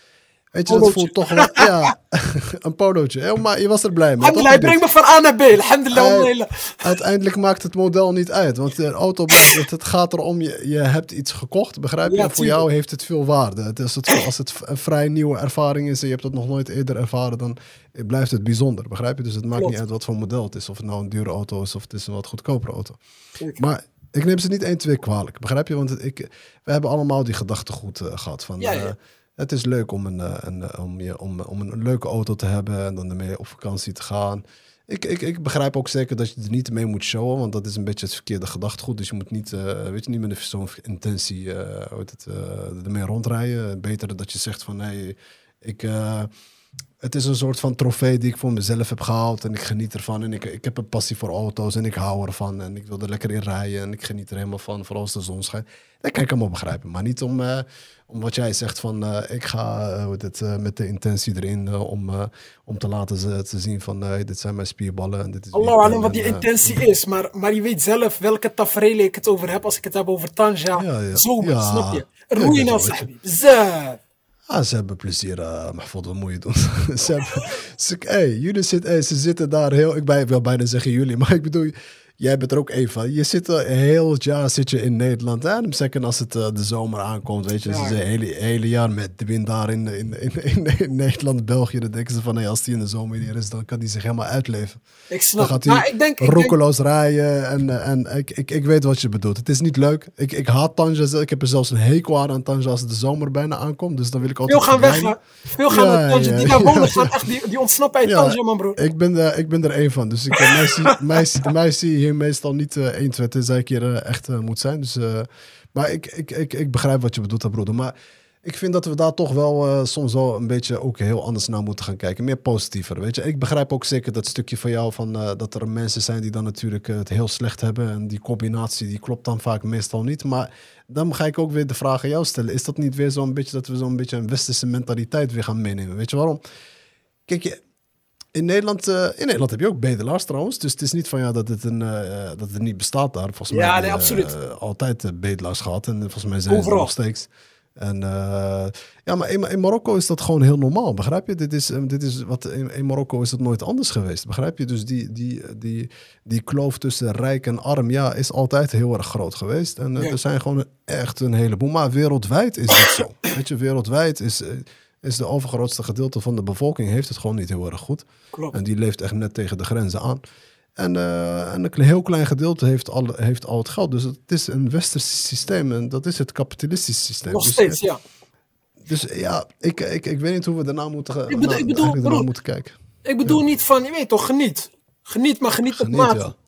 Weet je, dat voelt toch wel, ja, een polootje. Heel, maar je was er blij mee. Alhamdulillah, breng me van A naar B. Alhamdulillah. Uh, uiteindelijk maakt het model niet uit. Want de auto, het, het gaat erom, je, je hebt iets gekocht, begrijp je? Ja, en voor jou heeft het veel waarde. Het is het, als het een vrij nieuwe ervaring is en je hebt het nog nooit eerder ervaren, dan blijft het bijzonder, begrijp je? Dus het maakt Klopt. niet uit wat voor model het is. Of het nou een dure auto is of het is een wat goedkopere auto. Zeker. Maar ik neem ze niet één, twee kwalijk, begrijp je? Want het, ik, we hebben allemaal die gedachtegoed uh, gehad van... Ja, ja. Uh, Het is leuk om een, een, om, je, om, om een leuke auto te hebben en dan ermee op vakantie te gaan. Ik, ik, ik begrijp ook zeker dat je er niet mee moet showen, want dat is een beetje het verkeerde gedachtegoed. Dus je moet niet, uh, weet je, niet met zo'n intentie uh, het, uh, ermee rondrijden. Beter dat je zegt van, nee, ik... Uh, het is een soort van trofee die ik voor mezelf heb gehaald en ik geniet ervan. En ik, ik heb een passie voor auto's en ik hou ervan en ik wil er lekker in rijden en ik geniet er helemaal van, vooral als de zon schijnt. Dat kan ik allemaal begrijpen, maar niet om, uh, om wat jij zegt van uh, ik ga uh, dit, uh, met de intentie erin uh, om, uh, om te laten ze, te zien van uh, dit zijn mijn spierballen. En dit is Allah alam wat die uh, intentie is, maar, maar je weet zelf welke tafereel ik het over heb als ik het heb over Tanja. Ja, ja. Zomer, ja, snap je? Roeien ja, als Zaf. Ah, ze hebben plezier, uh, maar wat moet je doen? ze, hebben, ze, hey, jullie zit, hey, ze zitten daar heel... Ik bij, wil bijna zeggen jullie, maar ik bedoel... Jij bent er ook één van. Je zit er heel het jaar zit je in Nederland. En zeker als het uh, de zomer aankomt, weet je. Ja. Ze zijn het hele, hele jaar met de wind daar in, in, in, in, in Nederland, België. Dan denken ze van, hey, als die in de zomer hier is, dan kan die zich helemaal uitleven. Ik snap. Dan gaat hij ik denk, roekeloos denk... rijden. En, en ik, ik, ik weet wat je bedoelt. Het is niet leuk. Ik, ik haat Tanja. Ik heb er zelfs een hekel aan aan Tanja als de zomer bijna aankomt. Dus dan wil ik altijd... Veel gaan weg. Veel gaan ja, Tanja. Ja, die daar wonen ja, gaan echt, die, die ontsnappen uit ja, Tanja, man, bro. Ik ben, uh, ik ben er één van. Dus ik, mij, zie, mij, mij zie je hier meestal niet uh, één, twee, tenzij ik hier uh, echt uh, moet zijn. Dus, uh, maar ik, ik, ik, ik begrijp wat je bedoelt, broeder. Maar ik vind dat we daar toch wel uh, soms wel een beetje ook heel anders naar moeten gaan kijken. Meer positiever, weet je. Ik begrijp ook zeker dat stukje van jou van uh, dat er mensen zijn die dan natuurlijk uh, het heel slecht hebben. En die combinatie die klopt dan vaak meestal niet. Maar dan ga ik ook weer de vraag aan jou stellen. Is dat niet weer zo'n beetje dat we zo'n beetje een westerse mentaliteit weer gaan meenemen? Weet je waarom? Kijk, je... In Nederland, uh, in Nederland heb je ook bedelaars trouwens. Dus het is niet van ja dat het, een, uh, dat het niet bestaat daar. Volgens mij ja, hebben nee, absoluut. Uh, altijd uh, bedelaars gehad. En volgens mij zijn Overal. ze nog steeds. En, uh, ja, maar in, in Marokko is dat gewoon heel normaal. Begrijp je? Dit is, um, dit is wat, in, in Marokko is het nooit anders geweest. Begrijp je? Dus die, die, die, die kloof tussen rijk en arm ja, is altijd heel erg groot geweest. En uh, ja. er zijn gewoon echt een heleboel. Maar wereldwijd is het zo. Weet je, wereldwijd is... Uh, is de overgrootste gedeelte van de bevolking heeft het gewoon niet heel erg goed. Klopt. En die leeft echt net tegen de grenzen aan. En, uh, en een heel klein gedeelte heeft al, heeft al het geld. Dus het is een westers systeem en dat is het kapitalistische systeem. Nog dus, steeds, ja. Dus ja, ik, ik, ik weet niet hoe we daarna moeten, gaan, ik bedoel, na, ik bedoel, daarna broer, moeten kijken. Ik bedoel ja. niet van, je weet toch, geniet. Geniet, maar geniet, geniet op maat. Ja.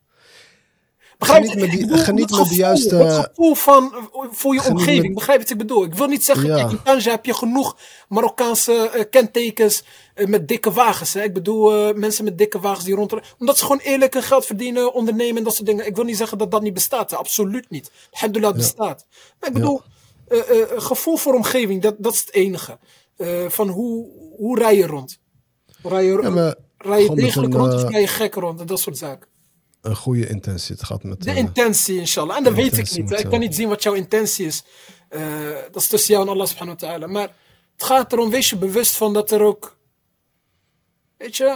Begrijp geniet met die, bedoel, geniet met de juiste... Het gevoel van, voor je omgeving, met... begrijp je wat ik bedoel? Ik wil niet zeggen, ja. kijk, in Tanja heb je genoeg Marokkaanse uh, kentekens uh, met dikke wagens. Hè? Ik bedoel, uh, mensen met dikke wagens die rond... Omdat ze gewoon eerlijk hun geld verdienen, ondernemen en dat soort dingen. Ik wil niet zeggen dat dat niet bestaat. Hè? Absoluut niet. Alhamdulillah, het ja. bestaat. Maar ik bedoel, ja. uh, uh, gevoel voor omgeving, dat, dat is het enige. Uh, van hoe, hoe rij je rond? Rij je, ja, rij je degelijk een, rond of rij je gek rond? En dat soort zaken. Een goede intentie. Het gaat met, de uh, intentie, inshallah. En dat weet ik niet. Ik kan niet zien wat jouw intentie is. Uh, dat is tussen jou en Allah subhanahu wa ta'ala. Maar het gaat erom, wees je bewust van dat er ook... Weet je...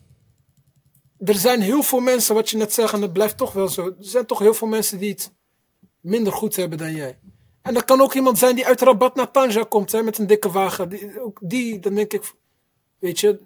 Er zijn heel veel mensen, wat je net zegt, en dat blijft toch wel zo. Er zijn toch heel veel mensen die het minder goed hebben dan jij. En dat kan ook iemand zijn die uit Rabat naar Tanja komt, hè, met een dikke wagen. Die, ook die, dan denk ik... Weet je...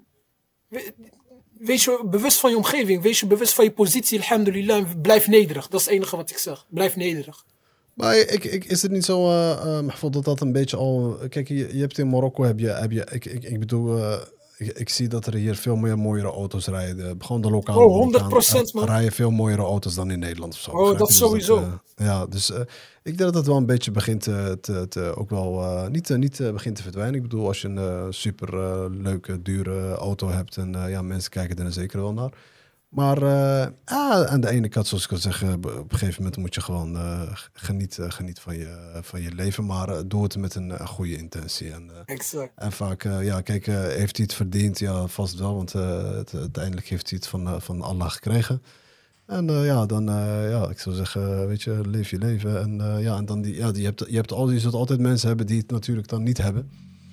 Wees je bewust van je omgeving. Wees je bewust van je positie. Alhamdulillah. Blijf nederig. Dat is het enige wat ik zeg. Blijf nederig. Maar ik, ik, is het niet zo... Uh, uh, dat dat een beetje al... Kijk, je, je hebt in Marokko... Heb je, heb je, ik, ik, ik bedoel... Uh, ik, ik zie dat er hier veel meer mooiere auto's rijden. Gewoon de lokale... Oh, honderd procent man. rijden veel mooiere auto's dan in Nederland of zo. Oh, dat sowieso. Dus dat, uh, ja, dus... Uh, ik denk dat het wel een beetje begint te... te, te ook wel... Uh, niet, uh, niet uh, begint te verdwijnen. Ik bedoel, als je een uh, super uh, leuke, dure auto hebt... En uh, ja, mensen kijken er zeker wel naar. Maar uh, ah, aan de ene kant, zoals ik al zeg, uh, op een gegeven moment moet je gewoon uh, genieten uh, geniet van, je, uh, van je leven. Maar uh, doe het met een uh, goede intentie. En, uh, exact. En vaak, uh, ja, kijk, uh, heeft hij het verdiend? Ja, vast wel. Want uh, het, uiteindelijk heeft hij het van, uh, van Allah gekregen. En uh, ja, dan, uh, ja, ik zou zeggen, weet je, leef je leven. En uh, ja, en dan die, ja, die hebt, je, hebt al, je zult altijd mensen hebben die het natuurlijk dan niet hebben.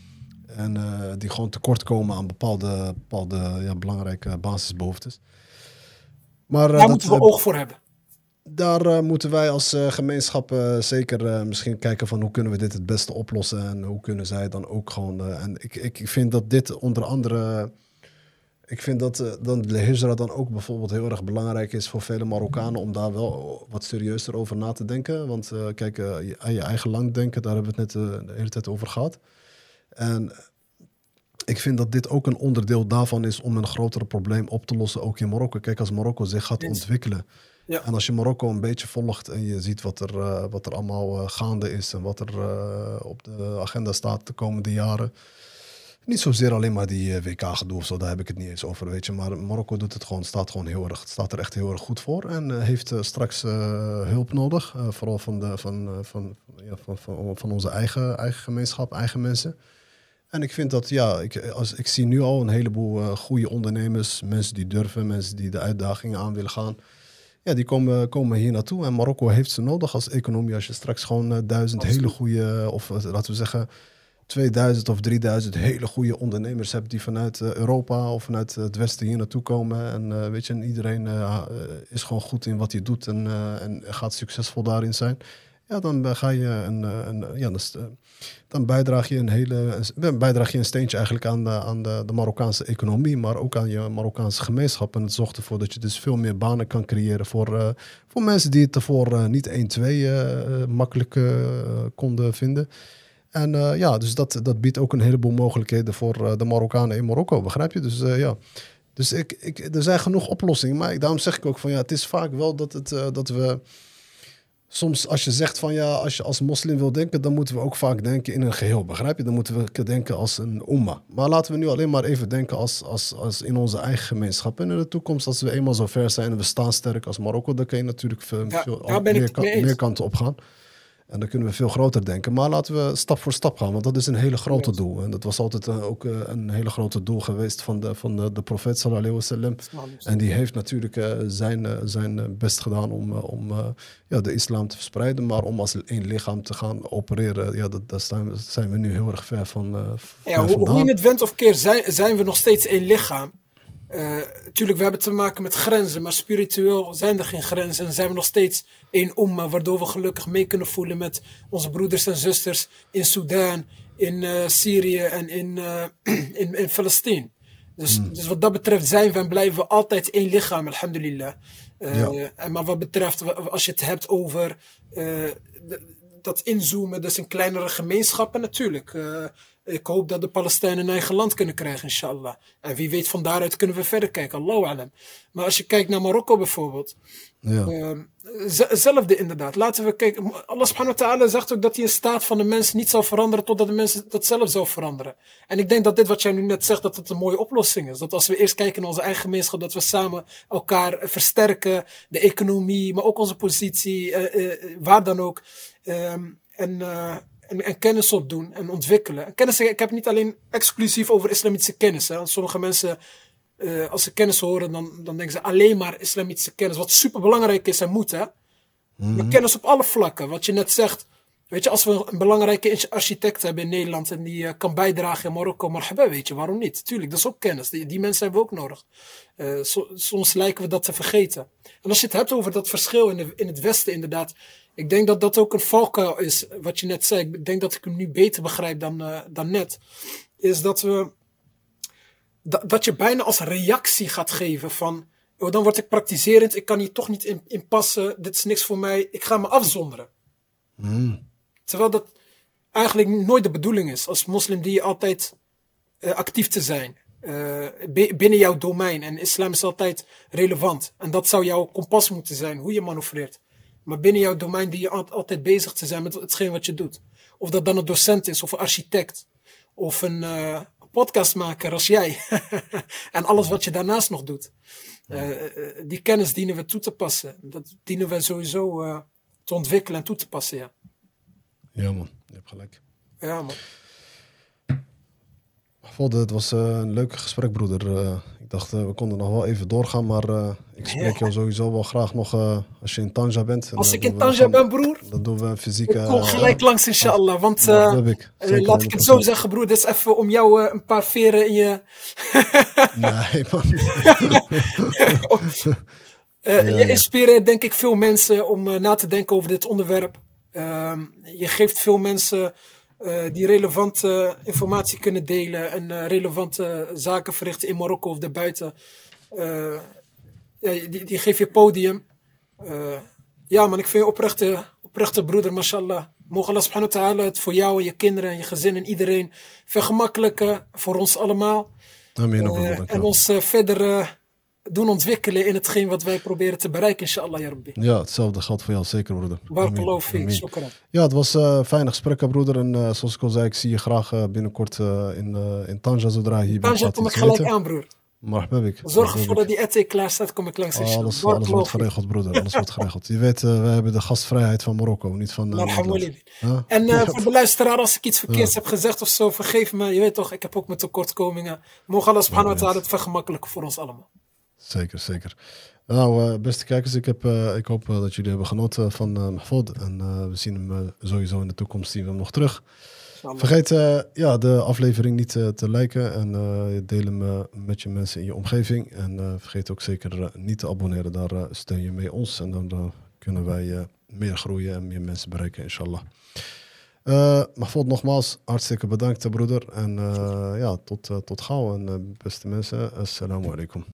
En uh, die gewoon tekort komen aan bepaalde, bepaalde ja, belangrijke basisbehoeftes. Maar, uh, daar dat, moeten we uh, oog voor hebben. Daar uh, moeten wij als uh, gemeenschap uh, zeker uh, misschien kijken van hoe kunnen we dit het beste oplossen. En hoe kunnen zij dan ook gewoon... Uh, en ik, ik vind dat dit onder andere... Ik vind dat uh, dan de hijra dan ook bijvoorbeeld heel erg belangrijk is voor vele Marokkanen om daar wel wat serieuzer over na te denken. Want uh, kijk, uh, je, aan je eigen lang denken, daar hebben we het net uh, de hele tijd over gehad. En ik vind dat dit ook een onderdeel daarvan is om een grotere probleem op te lossen, ook in Marokko. Kijk, als Marokko zich gaat ontwikkelen. Ja. En als je Marokko een beetje volgt en je ziet wat er, uh, wat er allemaal uh, gaande is en wat er uh, op de agenda staat de komende jaren. Niet zozeer alleen maar die uh, W K-gedoe of zo, daar heb ik het niet eens over, weet je. Maar Marokko doet het gewoon, staat gewoon heel erg, staat er echt heel erg goed voor. En uh, heeft uh, straks uh, hulp nodig, uh, vooral van, de, van, uh, van, ja, van, van, van onze eigen, eigen gemeenschap, eigen mensen. En ik vind dat, ja, ik, als, ik zie nu al een heleboel uh, goede ondernemers, mensen die durven, mensen die de uitdagingen aan willen gaan. Ja, die komen, komen hier naartoe en Marokko heeft ze nodig als economie. Als je straks gewoon uh, duizend hele goede, of uh, laten we zeggen tweeduizend of drieduizend hele goede ondernemers hebt die vanuit uh, Europa of vanuit uh, het Westen hier naartoe komen. En uh, weet je, en iedereen uh, is gewoon goed in wat hij doet en, uh, en gaat succesvol daarin zijn. Ja, dan uh, ga je een, een, ja, dan, uh, dan bijdraag je een hele, een, bijdraag je een steentje eigenlijk aan, de, aan de, de Marokkaanse economie, maar ook aan je Marokkaanse gemeenschap. En het zorgt ervoor dat je dus veel meer banen kan creëren voor, uh, voor mensen die het ervoor uh, niet één, twee uh, makkelijk uh, konden vinden. En uh, ja, dus dat, dat biedt ook een heleboel mogelijkheden voor uh, de Marokkanen in Marokko, begrijp je? Dus uh, ja, dus ik, ik, er zijn genoeg oplossingen, maar ik, daarom zeg ik ook van ja, het is vaak wel dat, het, uh, dat we soms als je zegt van ja, als je als moslim wil denken, dan moeten we ook vaak denken in een geheel, begrijp je? Dan moeten we denken als een umma. Maar laten we nu alleen maar even denken als, als, als in onze eigen gemeenschap. En in de toekomst, als we eenmaal zo ver zijn en we staan sterk als Marokko, dan kun je natuurlijk veel, ja, veel meer, kan, meer kanten op gaan. En dan kunnen we veel groter denken. Maar laten we stap voor stap gaan, want dat is een hele grote yes. doel. En dat was altijd uh, ook uh, een hele grote doel geweest van de, van de, de profeet sallallahu alaihi wasallam. En die heeft natuurlijk uh, zijn, uh, zijn best gedaan om, uh, om uh, ja, de islam te verspreiden. Maar om als één lichaam te gaan opereren, ja, dat, daar zijn, we, zijn we nu heel erg ver van uh, ja, hoe, hoe je het went of keer, zijn, zijn we nog steeds één lichaam. Uh, tuurlijk, we hebben te maken met grenzen, maar spiritueel zijn er geen grenzen en zijn we nog steeds één umma, waardoor we gelukkig mee kunnen voelen met onze broeders en zusters in Sudan, in uh, Syrië en in, uh, in, in Palestijn. Dus, hmm. dus wat dat betreft zijn we en blijven we altijd één lichaam, alhamdulillah. Uh, ja. en maar wat betreft, als je het hebt over uh, dat inzoomen, dus in kleinere gemeenschappen, natuurlijk. Uh, Ik hoop dat de Palestijnen een eigen land kunnen krijgen, inshallah. En wie weet, van daaruit kunnen we verder kijken. Allahu alam. Maar als je kijkt naar Marokko bijvoorbeeld. Ja. Uh, zelfde inderdaad. Laten we kijken. Allah subhanahu wa ta'ala zegt ook dat hij een staat van de mensen niet zal veranderen totdat de mensen dat zelf zal veranderen. En ik denk dat dit wat jij nu net zegt, dat het een mooie oplossing is. Dat als we eerst kijken naar onze eigen gemeenschap, dat we samen elkaar versterken. De economie, maar ook onze positie. Uh, uh, waar dan ook. Um, en... Uh, En, en kennis opdoen en ontwikkelen. En kennis, ik heb het niet alleen exclusief over islamitische kennis. Hè. Sommige mensen, uh, als ze kennis horen, dan, dan denken ze alleen maar islamitische kennis. Wat super belangrijk is en moet. Hè. Mm-hmm. Maar kennis op alle vlakken. Wat je net zegt. Weet je, als we een belangrijke architect hebben in Nederland en die uh, kan bijdragen in Marokko, marhaba, weet je, waarom niet? Tuurlijk, dat is ook kennis. Die, die mensen hebben we ook nodig. Uh, so, soms lijken we dat te vergeten. En als je het hebt over dat verschil in, de, in het Westen, inderdaad. Ik denk dat dat ook een valkuil is, wat je net zei. Ik denk dat ik hem nu beter begrijp dan, uh, dan net. Is dat we, da, dat je bijna als reactie gaat geven van, oh, dan word ik praktiserend, ik kan hier toch niet in, in passen, dit is niks voor mij, ik ga me afzonderen. Mm. Terwijl dat eigenlijk nooit de bedoeling is, als moslim die je altijd uh, actief te zijn. Uh, binnen jouw domein. En islam is altijd relevant. En dat zou jouw kompas moeten zijn, hoe je manoeuvreert. Maar binnen jouw domein die je altijd bezig te zijn met hetgeen wat je doet. Of dat dan een docent is, of een architect. Of een uh, podcastmaker als jij. En alles wat je daarnaast nog doet. Uh, uh, die kennis dienen we toe te passen. Dat dienen we sowieso uh, te ontwikkelen en toe te passen, ja. Ja man, je hebt gelijk. Ja man. Mahfoud, het was uh, een leuk gesprek, broeder. Uh, ik dacht, uh, we konden nog wel even doorgaan, maar uh, ik spreek ja. jou sowieso wel graag nog uh, als je in Tanja bent. En, als ik uh, in Tanja ben, broer, dan doen we een fysieke... Ik kom gelijk uh, langs, inshallah. Want uh, ik. uh, laat ik het zo zeggen, broer, dit is even om jou uh, een paar veren in je... nee, man. uh, ja, je inspireert, denk ik, veel mensen om uh, na te denken over dit onderwerp. Uh, je geeft veel mensen... Uh, die relevante uh, informatie kunnen delen en uh, relevante uh, zaken verrichten in Marokko of daarbuiten. Uh, ja, die, die geef je podium. Uh, ja man, ik vind je oprechte, oprechte broeder, mashallah. Mogen Allah subhanahu wa ta'ala het voor jou en je kinderen en je gezin en iedereen vergemakkelijken voor ons allemaal. Amen, uh, en ons uh, verder uh, doen ontwikkelen in hetgeen wat wij proberen te bereiken, inshallah, ya Rabbi. Ja, hetzelfde geldt voor jou, zeker, broeder. Barakallahu fiek, shukran. Ja, het was uh, fijne gesprekken, broeder. En uh, zoals ik al zei, ik zie je graag uh, binnenkort uh, in, uh, in Tanja, zodra je hier bent. Tanja kom ik gelijk aan, broer. Maar heb ik. Zorg ervoor dat die ete klaar staat, kom ik langs. Oh, alles, alles wordt geregeld, broeder. Alles wordt geregeld. Je weet, uh, we hebben de gastvrijheid van Marokko, niet van uh, Nederland. Huh? En uh, voor de luisteraar, als ik iets verkeerds ja. heb gezegd of zo, vergeef me. Je weet toch, ik heb ook mijn tekortkomingen. Mogen Allah subhanahu wa ta'ala het vergemakkelijken voor ons allemaal. Zeker, zeker. Nou, uh, beste kijkers, ik, heb, uh, ik hoop uh, dat jullie hebben genoten van uh, Mahfoud. En uh, we zien hem uh, sowieso in de toekomst zien we hem nog terug. Vergeet uh, ja, de aflevering niet uh, te liken en uh, deel hem uh, met je mensen in je omgeving. En uh, vergeet ook zeker uh, niet te abonneren, daar uh, steun je mee ons. En dan uh, kunnen wij uh, meer groeien en meer mensen bereiken, inshallah. Uh, Mahfoud, nogmaals, hartstikke bedankt, broeder. En uh, ja, tot, uh, tot gauw. En uh, beste mensen, assalamu alaikum.